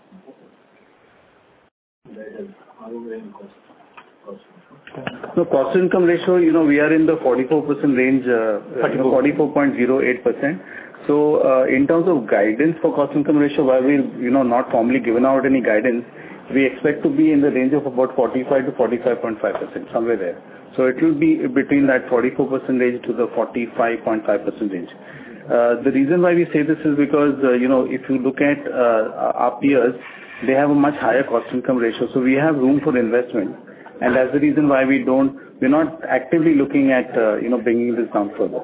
So cost to income ratio, you know, we are in the forty-four percent range, uh, forty-four point zero eight percent. So uh, in terms of guidance for cost to income ratio, while we, you know, not formally given out any guidance, we expect to be in the range of about forty-five to forty-five point five percent, somewhere there. So it will be between that forty-four percent range to the forty-five point five percent range. Uh, the reason why we say this is because, uh, you know, if you look at uh, our peers, they have a much higher cost to income ratio. So we have room for investment. And that's the reason why we don't, we're not actively looking at, uh, you know, bringing this down further.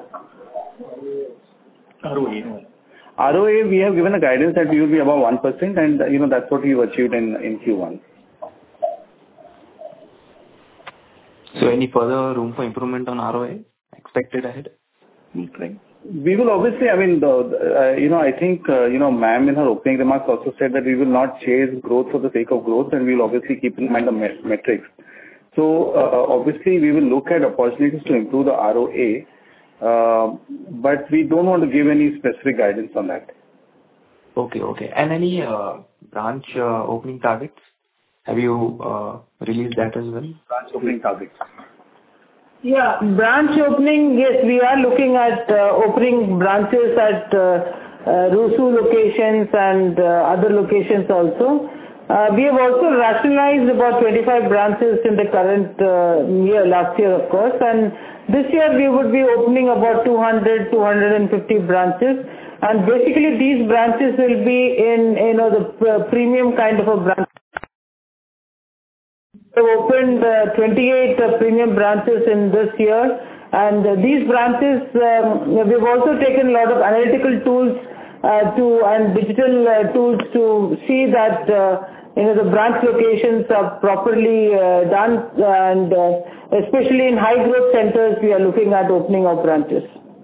R O A.
R O A, we have given a guidance that we will be above one percent, and, uh, you know, that's what we've achieved in, in Q one.
So any further room for improvement on R O A expected ahead?
Okay. We will obviously, I mean, the, uh, you know, I think, uh, you know, ma'am in her opening remarks also said that we will not chase growth for the sake of growth, and we will obviously keep in mind the met- metrics. So, uh, obviously, we will look at opportunities to improve the R O A, uh, but we don't want to give any specific guidance on that.
Okay, okay. And any uh, branch uh, opening targets? Have you uh, released that as well?
Branch opening targets.
Yeah, branch opening, yes, we are looking at uh, opening branches at uh, uh, RUSU locations and uh, other locations also. Uh, we have also rationalized about twenty-five branches in the current uh, year, last year of course, and this year we would be opening about two hundred, two hundred fifty branches, and basically these branches will be in, you know, the uh, premium kind of a branch. We have opened uh, twenty-eight uh, premium branches in this year, and uh, these branches, um, we've also taken a lot of analytical tools uh, to and digital uh, tools to see that uh, you know the branch locations are properly uh, done, and uh, especially in high growth centers, we are looking at opening of branches.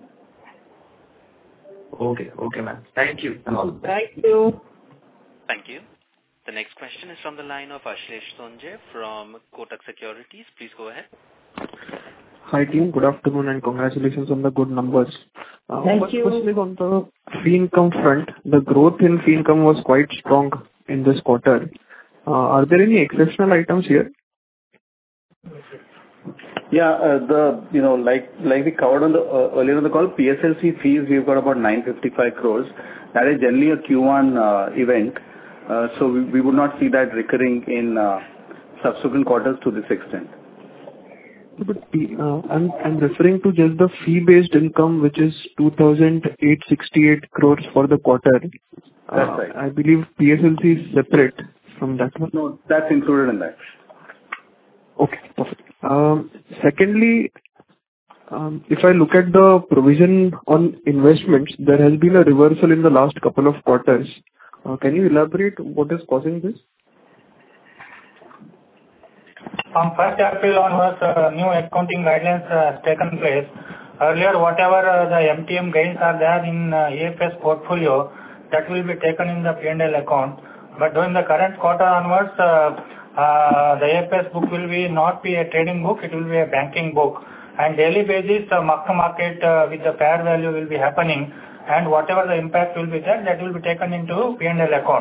Okay, okay, ma'am. Thank you. And all the best.
Thank you.
Thank you. The next question is from the line of Ashlesh Sonje from Kotak Securities. Please go ahead.
Hi team, good afternoon and congratulations on the good numbers. Uh,
Thank
first
you.
question is on the fee income front. The growth in fee income was quite strong in this quarter. Uh, are there any exceptional items here?
Yeah, uh, the, you know, like, like we covered on the, uh, earlier on the call, P S L C fees, we've got about nine hundred fifty-five crores. That is generally a Q one uh, event. Uh, so we, we would not see that recurring in uh, subsequent quarters to this extent.
But uh, I'm, I'm referring to just the fee-based income, which is two thousand eight hundred sixty-eight crores for the quarter. Uh,
That's right.
I believe P S L C is separate from that one.
No, that's included in that.
Okay, perfect. Um, secondly, um, if I look at the provision on investments, there has been a reversal in the last couple of quarters. Uh, can you elaborate what is causing this?
From first April onwards, uh, new accounting guidelines uh, has taken place. Earlier, whatever uh, the M T M gains are there in uh, A F S portfolio, that will be taken in the P and L account. But during the current quarter onwards, uh, uh, the A F S book will be not be a trading book, it will be a banking book. And daily basis, uh, mark to market uh, with the fair value will be happening, and whatever the impact will be there, that will be taken into P and L account.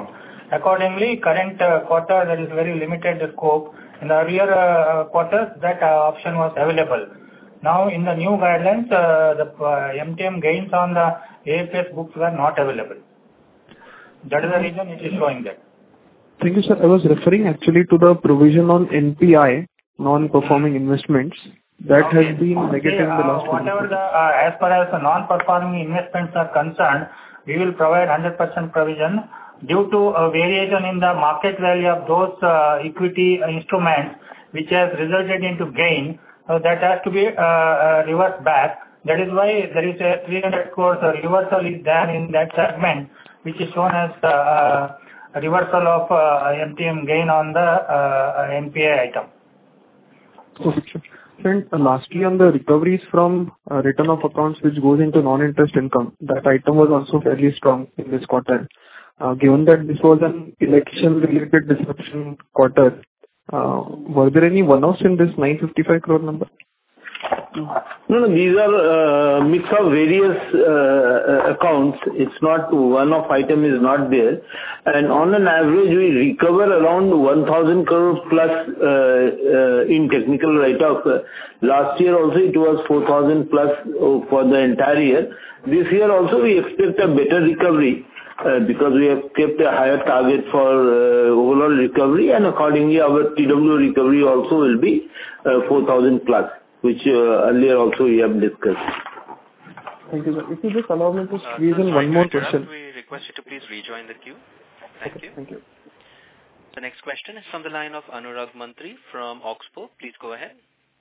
Accordingly, current uh, quarter, there is very limited scope. In the earlier uh, quarters, that uh, option was available. Now, in the new guidelines, uh, the uh, M T M gains on the A F S books were not available. That is the reason it is showing that.
Thank you, sir. I was referring actually to the provision on N P I, non-performing investments. That okay. has been negative See, uh, in the last
whatever the, uh, as far as the non-performing investments are concerned, we will provide one hundred percent provision due to a variation in the market value of those uh, equity instruments which has resulted into gain. So that has to be uh, uh, reversed back. That is why there is a three hundred crores reversal is there in that segment, which is shown as uh, uh, a reversal of uh, M T M gain on the uh, N P A item.
Okay, sure. And uh, lastly, on the recoveries from uh, return of accounts which goes into non-interest income, that item was also fairly strong in this quarter. Uh, given that this was an election-related disruption quarter, uh, were there any one-offs in this nine hundred fifty-five crore number?
No, no, these are uh, mix of various uh, accounts. It's not one-off item is not there. And on an average, we recover around one thousand crore plus uh, uh, in technical write-off. Uh, last year also it was four thousand plus uh, for the entire year. This year also we expect a better recovery uh, because we have kept a higher target for uh, overall recovery, and accordingly our T W recovery also will be uh, four thousand plus, which uh, earlier also we have discussed.
Thank you, sir. If you just allow me to squeeze uh, in one more question.
We request you to please rejoin the queue. Thank
okay,
you.
Thank you.
The next question is from the line of Anurag Mantri from Oxbow. Please go ahead.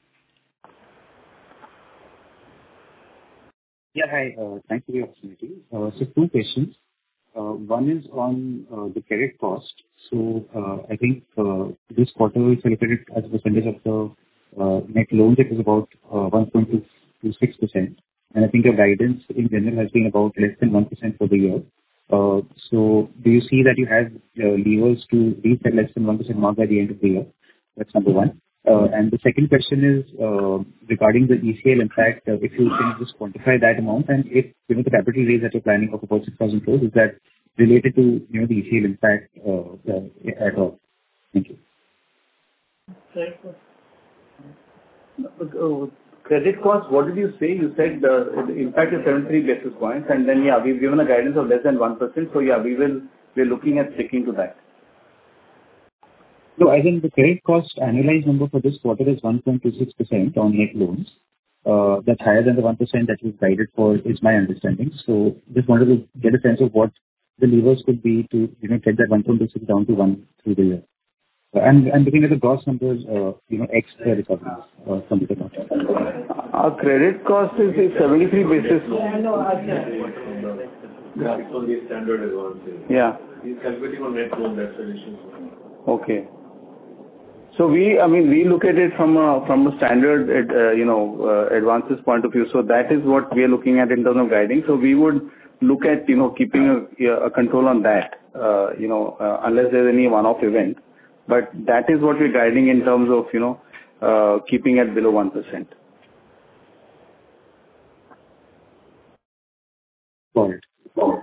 Yeah, hi. Uh, thank you for the opportunity. Uh, so two questions. Uh, one is on uh, the credit cost. So uh, I think uh, this quarter we calculated as a percentage of the Uh, net loans, it was about uh, one point two six percent, and I think your guidance in general has been about less than one percent for the year. Uh, so do you see that you have uh, levers to reach that less than one percent mark by the end of the year? That's number one. Uh, and the second question is uh, regarding the E C L impact. Uh, if you can just quantify that amount, and if you know the capital raise that you're planning of about six thousand crores, is that related to you know the E C L impact uh, uh, at all? Thank you.
Thank you. Uh, credit cost, what did you say? You said uh, the impact is seventy-three basis points, and then, yeah, we've given a guidance of less than one percent. So, yeah, we will, we're looking at sticking to that.
So, I think the credit cost annualized number for this quarter is one point two six percent on net loans. Uh, that's higher than the one percent that we've guided for, is my understanding. So, just wanted to get a sense of what the levers could be to, you know, get that one point two six down to one through the year. And I'm looking at the gross numbers, uh, you know, ex the recoveries uh, from the account.
Our credit cost is, is seventy-three basis.
Yeah. It's on the standard advances.
Yeah.
He's calculating on net loan, that's the issue.
Okay. So we, I mean, we look at it from a from a standard, uh, you know, uh, advances point of view. So that is what we are looking at in terms of guiding. So we would look at, you know, keeping a, a control on that, uh, you know, uh, unless there's any one-off event. But that is what we're guiding in terms of, you know, uh, keeping it below one percent.
Got it.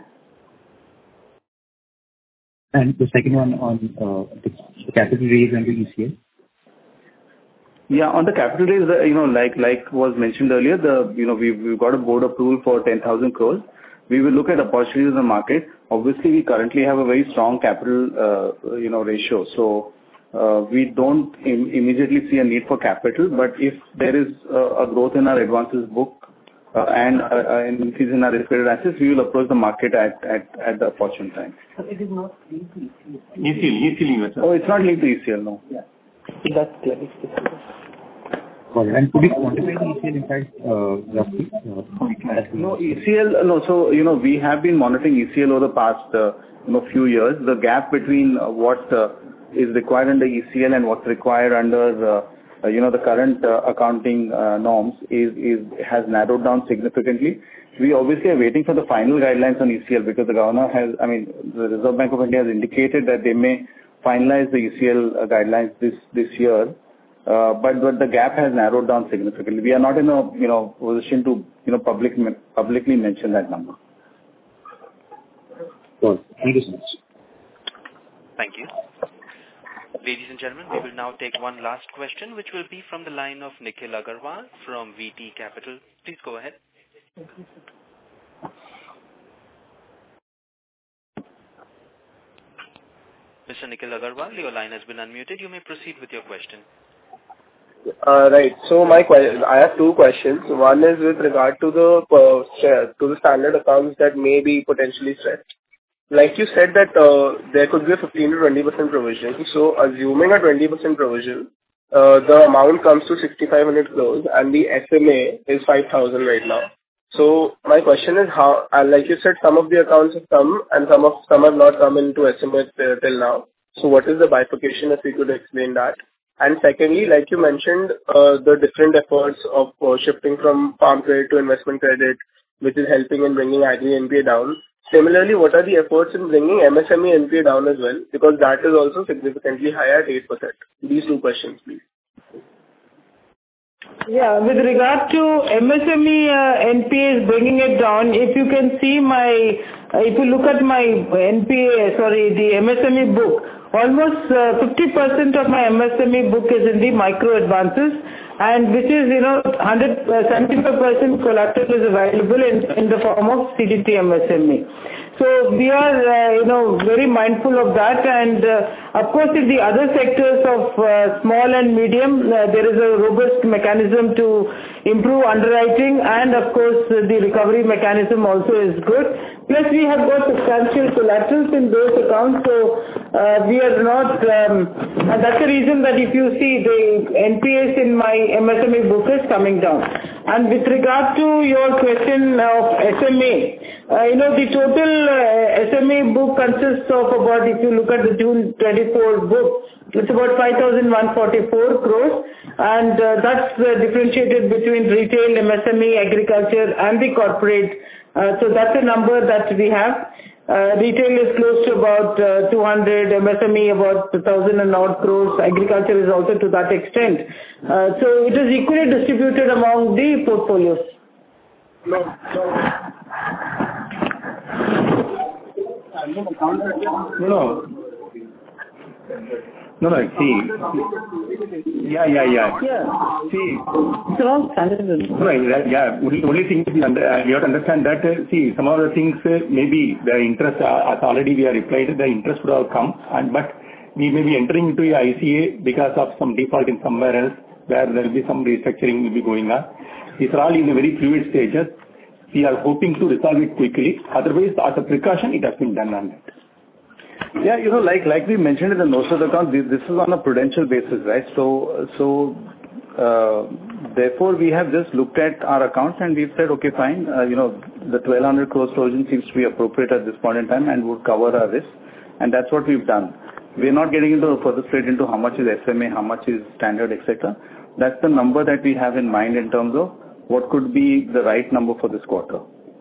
And the second one on uh, the, the capital raise and the E C L?
Yeah, on the capital raise, uh, you know, like like was mentioned earlier, the you know, we've, we've got a board approval for ten thousand crores. We will look at opportunities in the market. Obviously, we currently have a very strong capital, uh, you know, ratio. So, uh, we don't im- immediately see a need for capital. But if there is uh, a growth in our advances book uh, and uh, an increase in our risk-weighted assets, we will approach the market at, at, at the opportune time.
But it is not linked to E C L.
E C L, E C L. Oh, it's not linked to E C L, no.
Yeah. That's clear. And could you quantify the E C L impact uh, roughly? Uh,
no, E C L, no. So, you know, we have been monitoring E C L over the past, uh, you know, few years. The gap between uh, what uh, is required under E C L and what's required under, uh, uh, you know, the current uh, accounting uh, norms is, is has narrowed down significantly. We obviously are waiting for the final guidelines on E C L because the governor has, I mean, the Reserve Bank of India has indicated that they may finalize the E C L uh, guidelines this, this year. Uh, but, but the gap has narrowed down significantly. We are not in a, you know, position to, you know, public, publicly mention that number.
Well, thank you so much.
Thank you. Ladies and gentlemen, we will now take one last question, which will be from the line of Nikhil Agarwal from V T Capital. Please go ahead. Mister Nikhil Agarwal, your line has been unmuted. You may proceed with your question.
Uh, right. So my que- I have two questions. One is with regard to the uh, share, to the standard accounts that may be potentially stretched. Like you said that uh, there could be a fifteen to twenty percent provision. So assuming a twenty percent provision, uh, the amount comes to sixty-five hundred crores and the S M A is five thousand right now. So my question is how, uh, like you said, some of the accounts have come and some of some have not come into S M A uh, till now. So what is the bifurcation, if you could explain that? And secondly, like you mentioned, uh, the different efforts of uh, shifting from farm credit to investment credit, which is helping in bringing agri N P A down. Similarly, what are the efforts in bringing M S M E N P A down as well? Because that is also significantly higher at eight percent. These two questions, please.
Yeah, with regard to M S M E uh, N P As bringing it down, if you can see my, uh, if you look at my N P A, sorry, the M S M E book, almost uh, fifty percent of my M S M E book is in the micro advances, and which is, you know, one hundred, uh, seventy-five percent collateral is available in, in the form of C D T M S M E. So we are, uh, you know, very mindful of that, and uh, of course in the other sectors of uh, small and medium, uh, there is a robust mechanism to improve underwriting, and of course the recovery mechanism also is good. Plus we have got substantial collaterals in those accounts, so uh, we are not, um, and that's the reason that if you see the N P As in my M S M E book is coming down. And with regard to your question of S M A, uh, you know, the total uh, S M A book consists of about, if you look at the June twenty-four book, it's about five thousand one hundred forty-four crores, and uh, that's uh, differentiated between retail, M S M E, agriculture and the corporate. Uh, so that's a number that we have. Uh, retail is close to about uh, two hundred, M S M E about one thousand and odd crores, agriculture is also to that extent. Uh, so it is equally distributed among the portfolios.
No, no.
No. No, no, see. Yeah, yeah, yeah.
Yeah.
See.
It's all standard.
Right, yeah. Only, only thing is, under, uh, you have to understand that, uh, see, some of the things, uh, maybe the interest, uh, as already we are replied, the interest would have come, and but we may be entering into a I C A because of some default in somewhere else, where there will be some restructuring will be going on. These are all in a very fluid stages. We are hoping to resolve it quickly. Otherwise, as a precaution, it has been done on that.
Yeah, you know, like like we mentioned in the notes of the account, this, this is on a prudential basis, right? So, so uh, therefore, we have just looked at our accounts and we've said, okay, fine, uh, you know, the twelve hundred crores provision seems to be appropriate at this point in time and would cover our risk, and that's what we've done. We're not getting into further straight into how much is S M A, how much is standard, et cetera. That's the number that we have in mind in terms of what could be the right number for this quarter.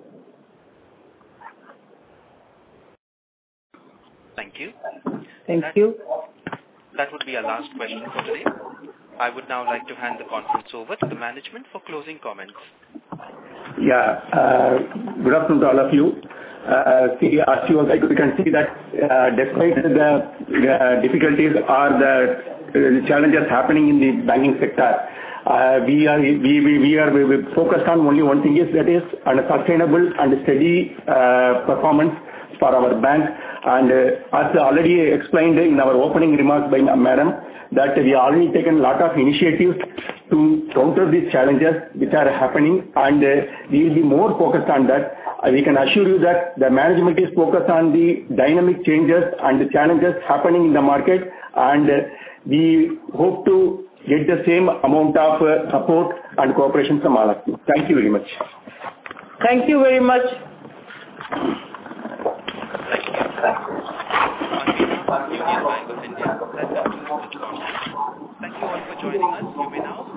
Thank you.
Thank
that,
you.
That would be our last question for today. I would now like to hand the conference over to the management for closing comments.
Yeah. Uh, good afternoon to all of you. Uh, see, as you, you can see that uh, despite the uh, difficulties or the uh, challenges happening in the banking sector, uh, we are we, we, we are we, we focused on only one thing, is that is on a sustainable and steady uh, performance for our bank. And uh, as already explained in our opening remarks by Madam, that we have already taken a lot of initiatives to counter these challenges which are happening, and uh, we will be more focused on that. Uh, we can assure you that the management is focused on the dynamic changes and the challenges happening in the market, and uh, we hope to get the same amount of uh, support and cooperation from all of you. Thank you very much.
Thank you very much.
Thank you. On behalf of Union Bank of India, that concludes this conference. Thank you all for joining us. You may now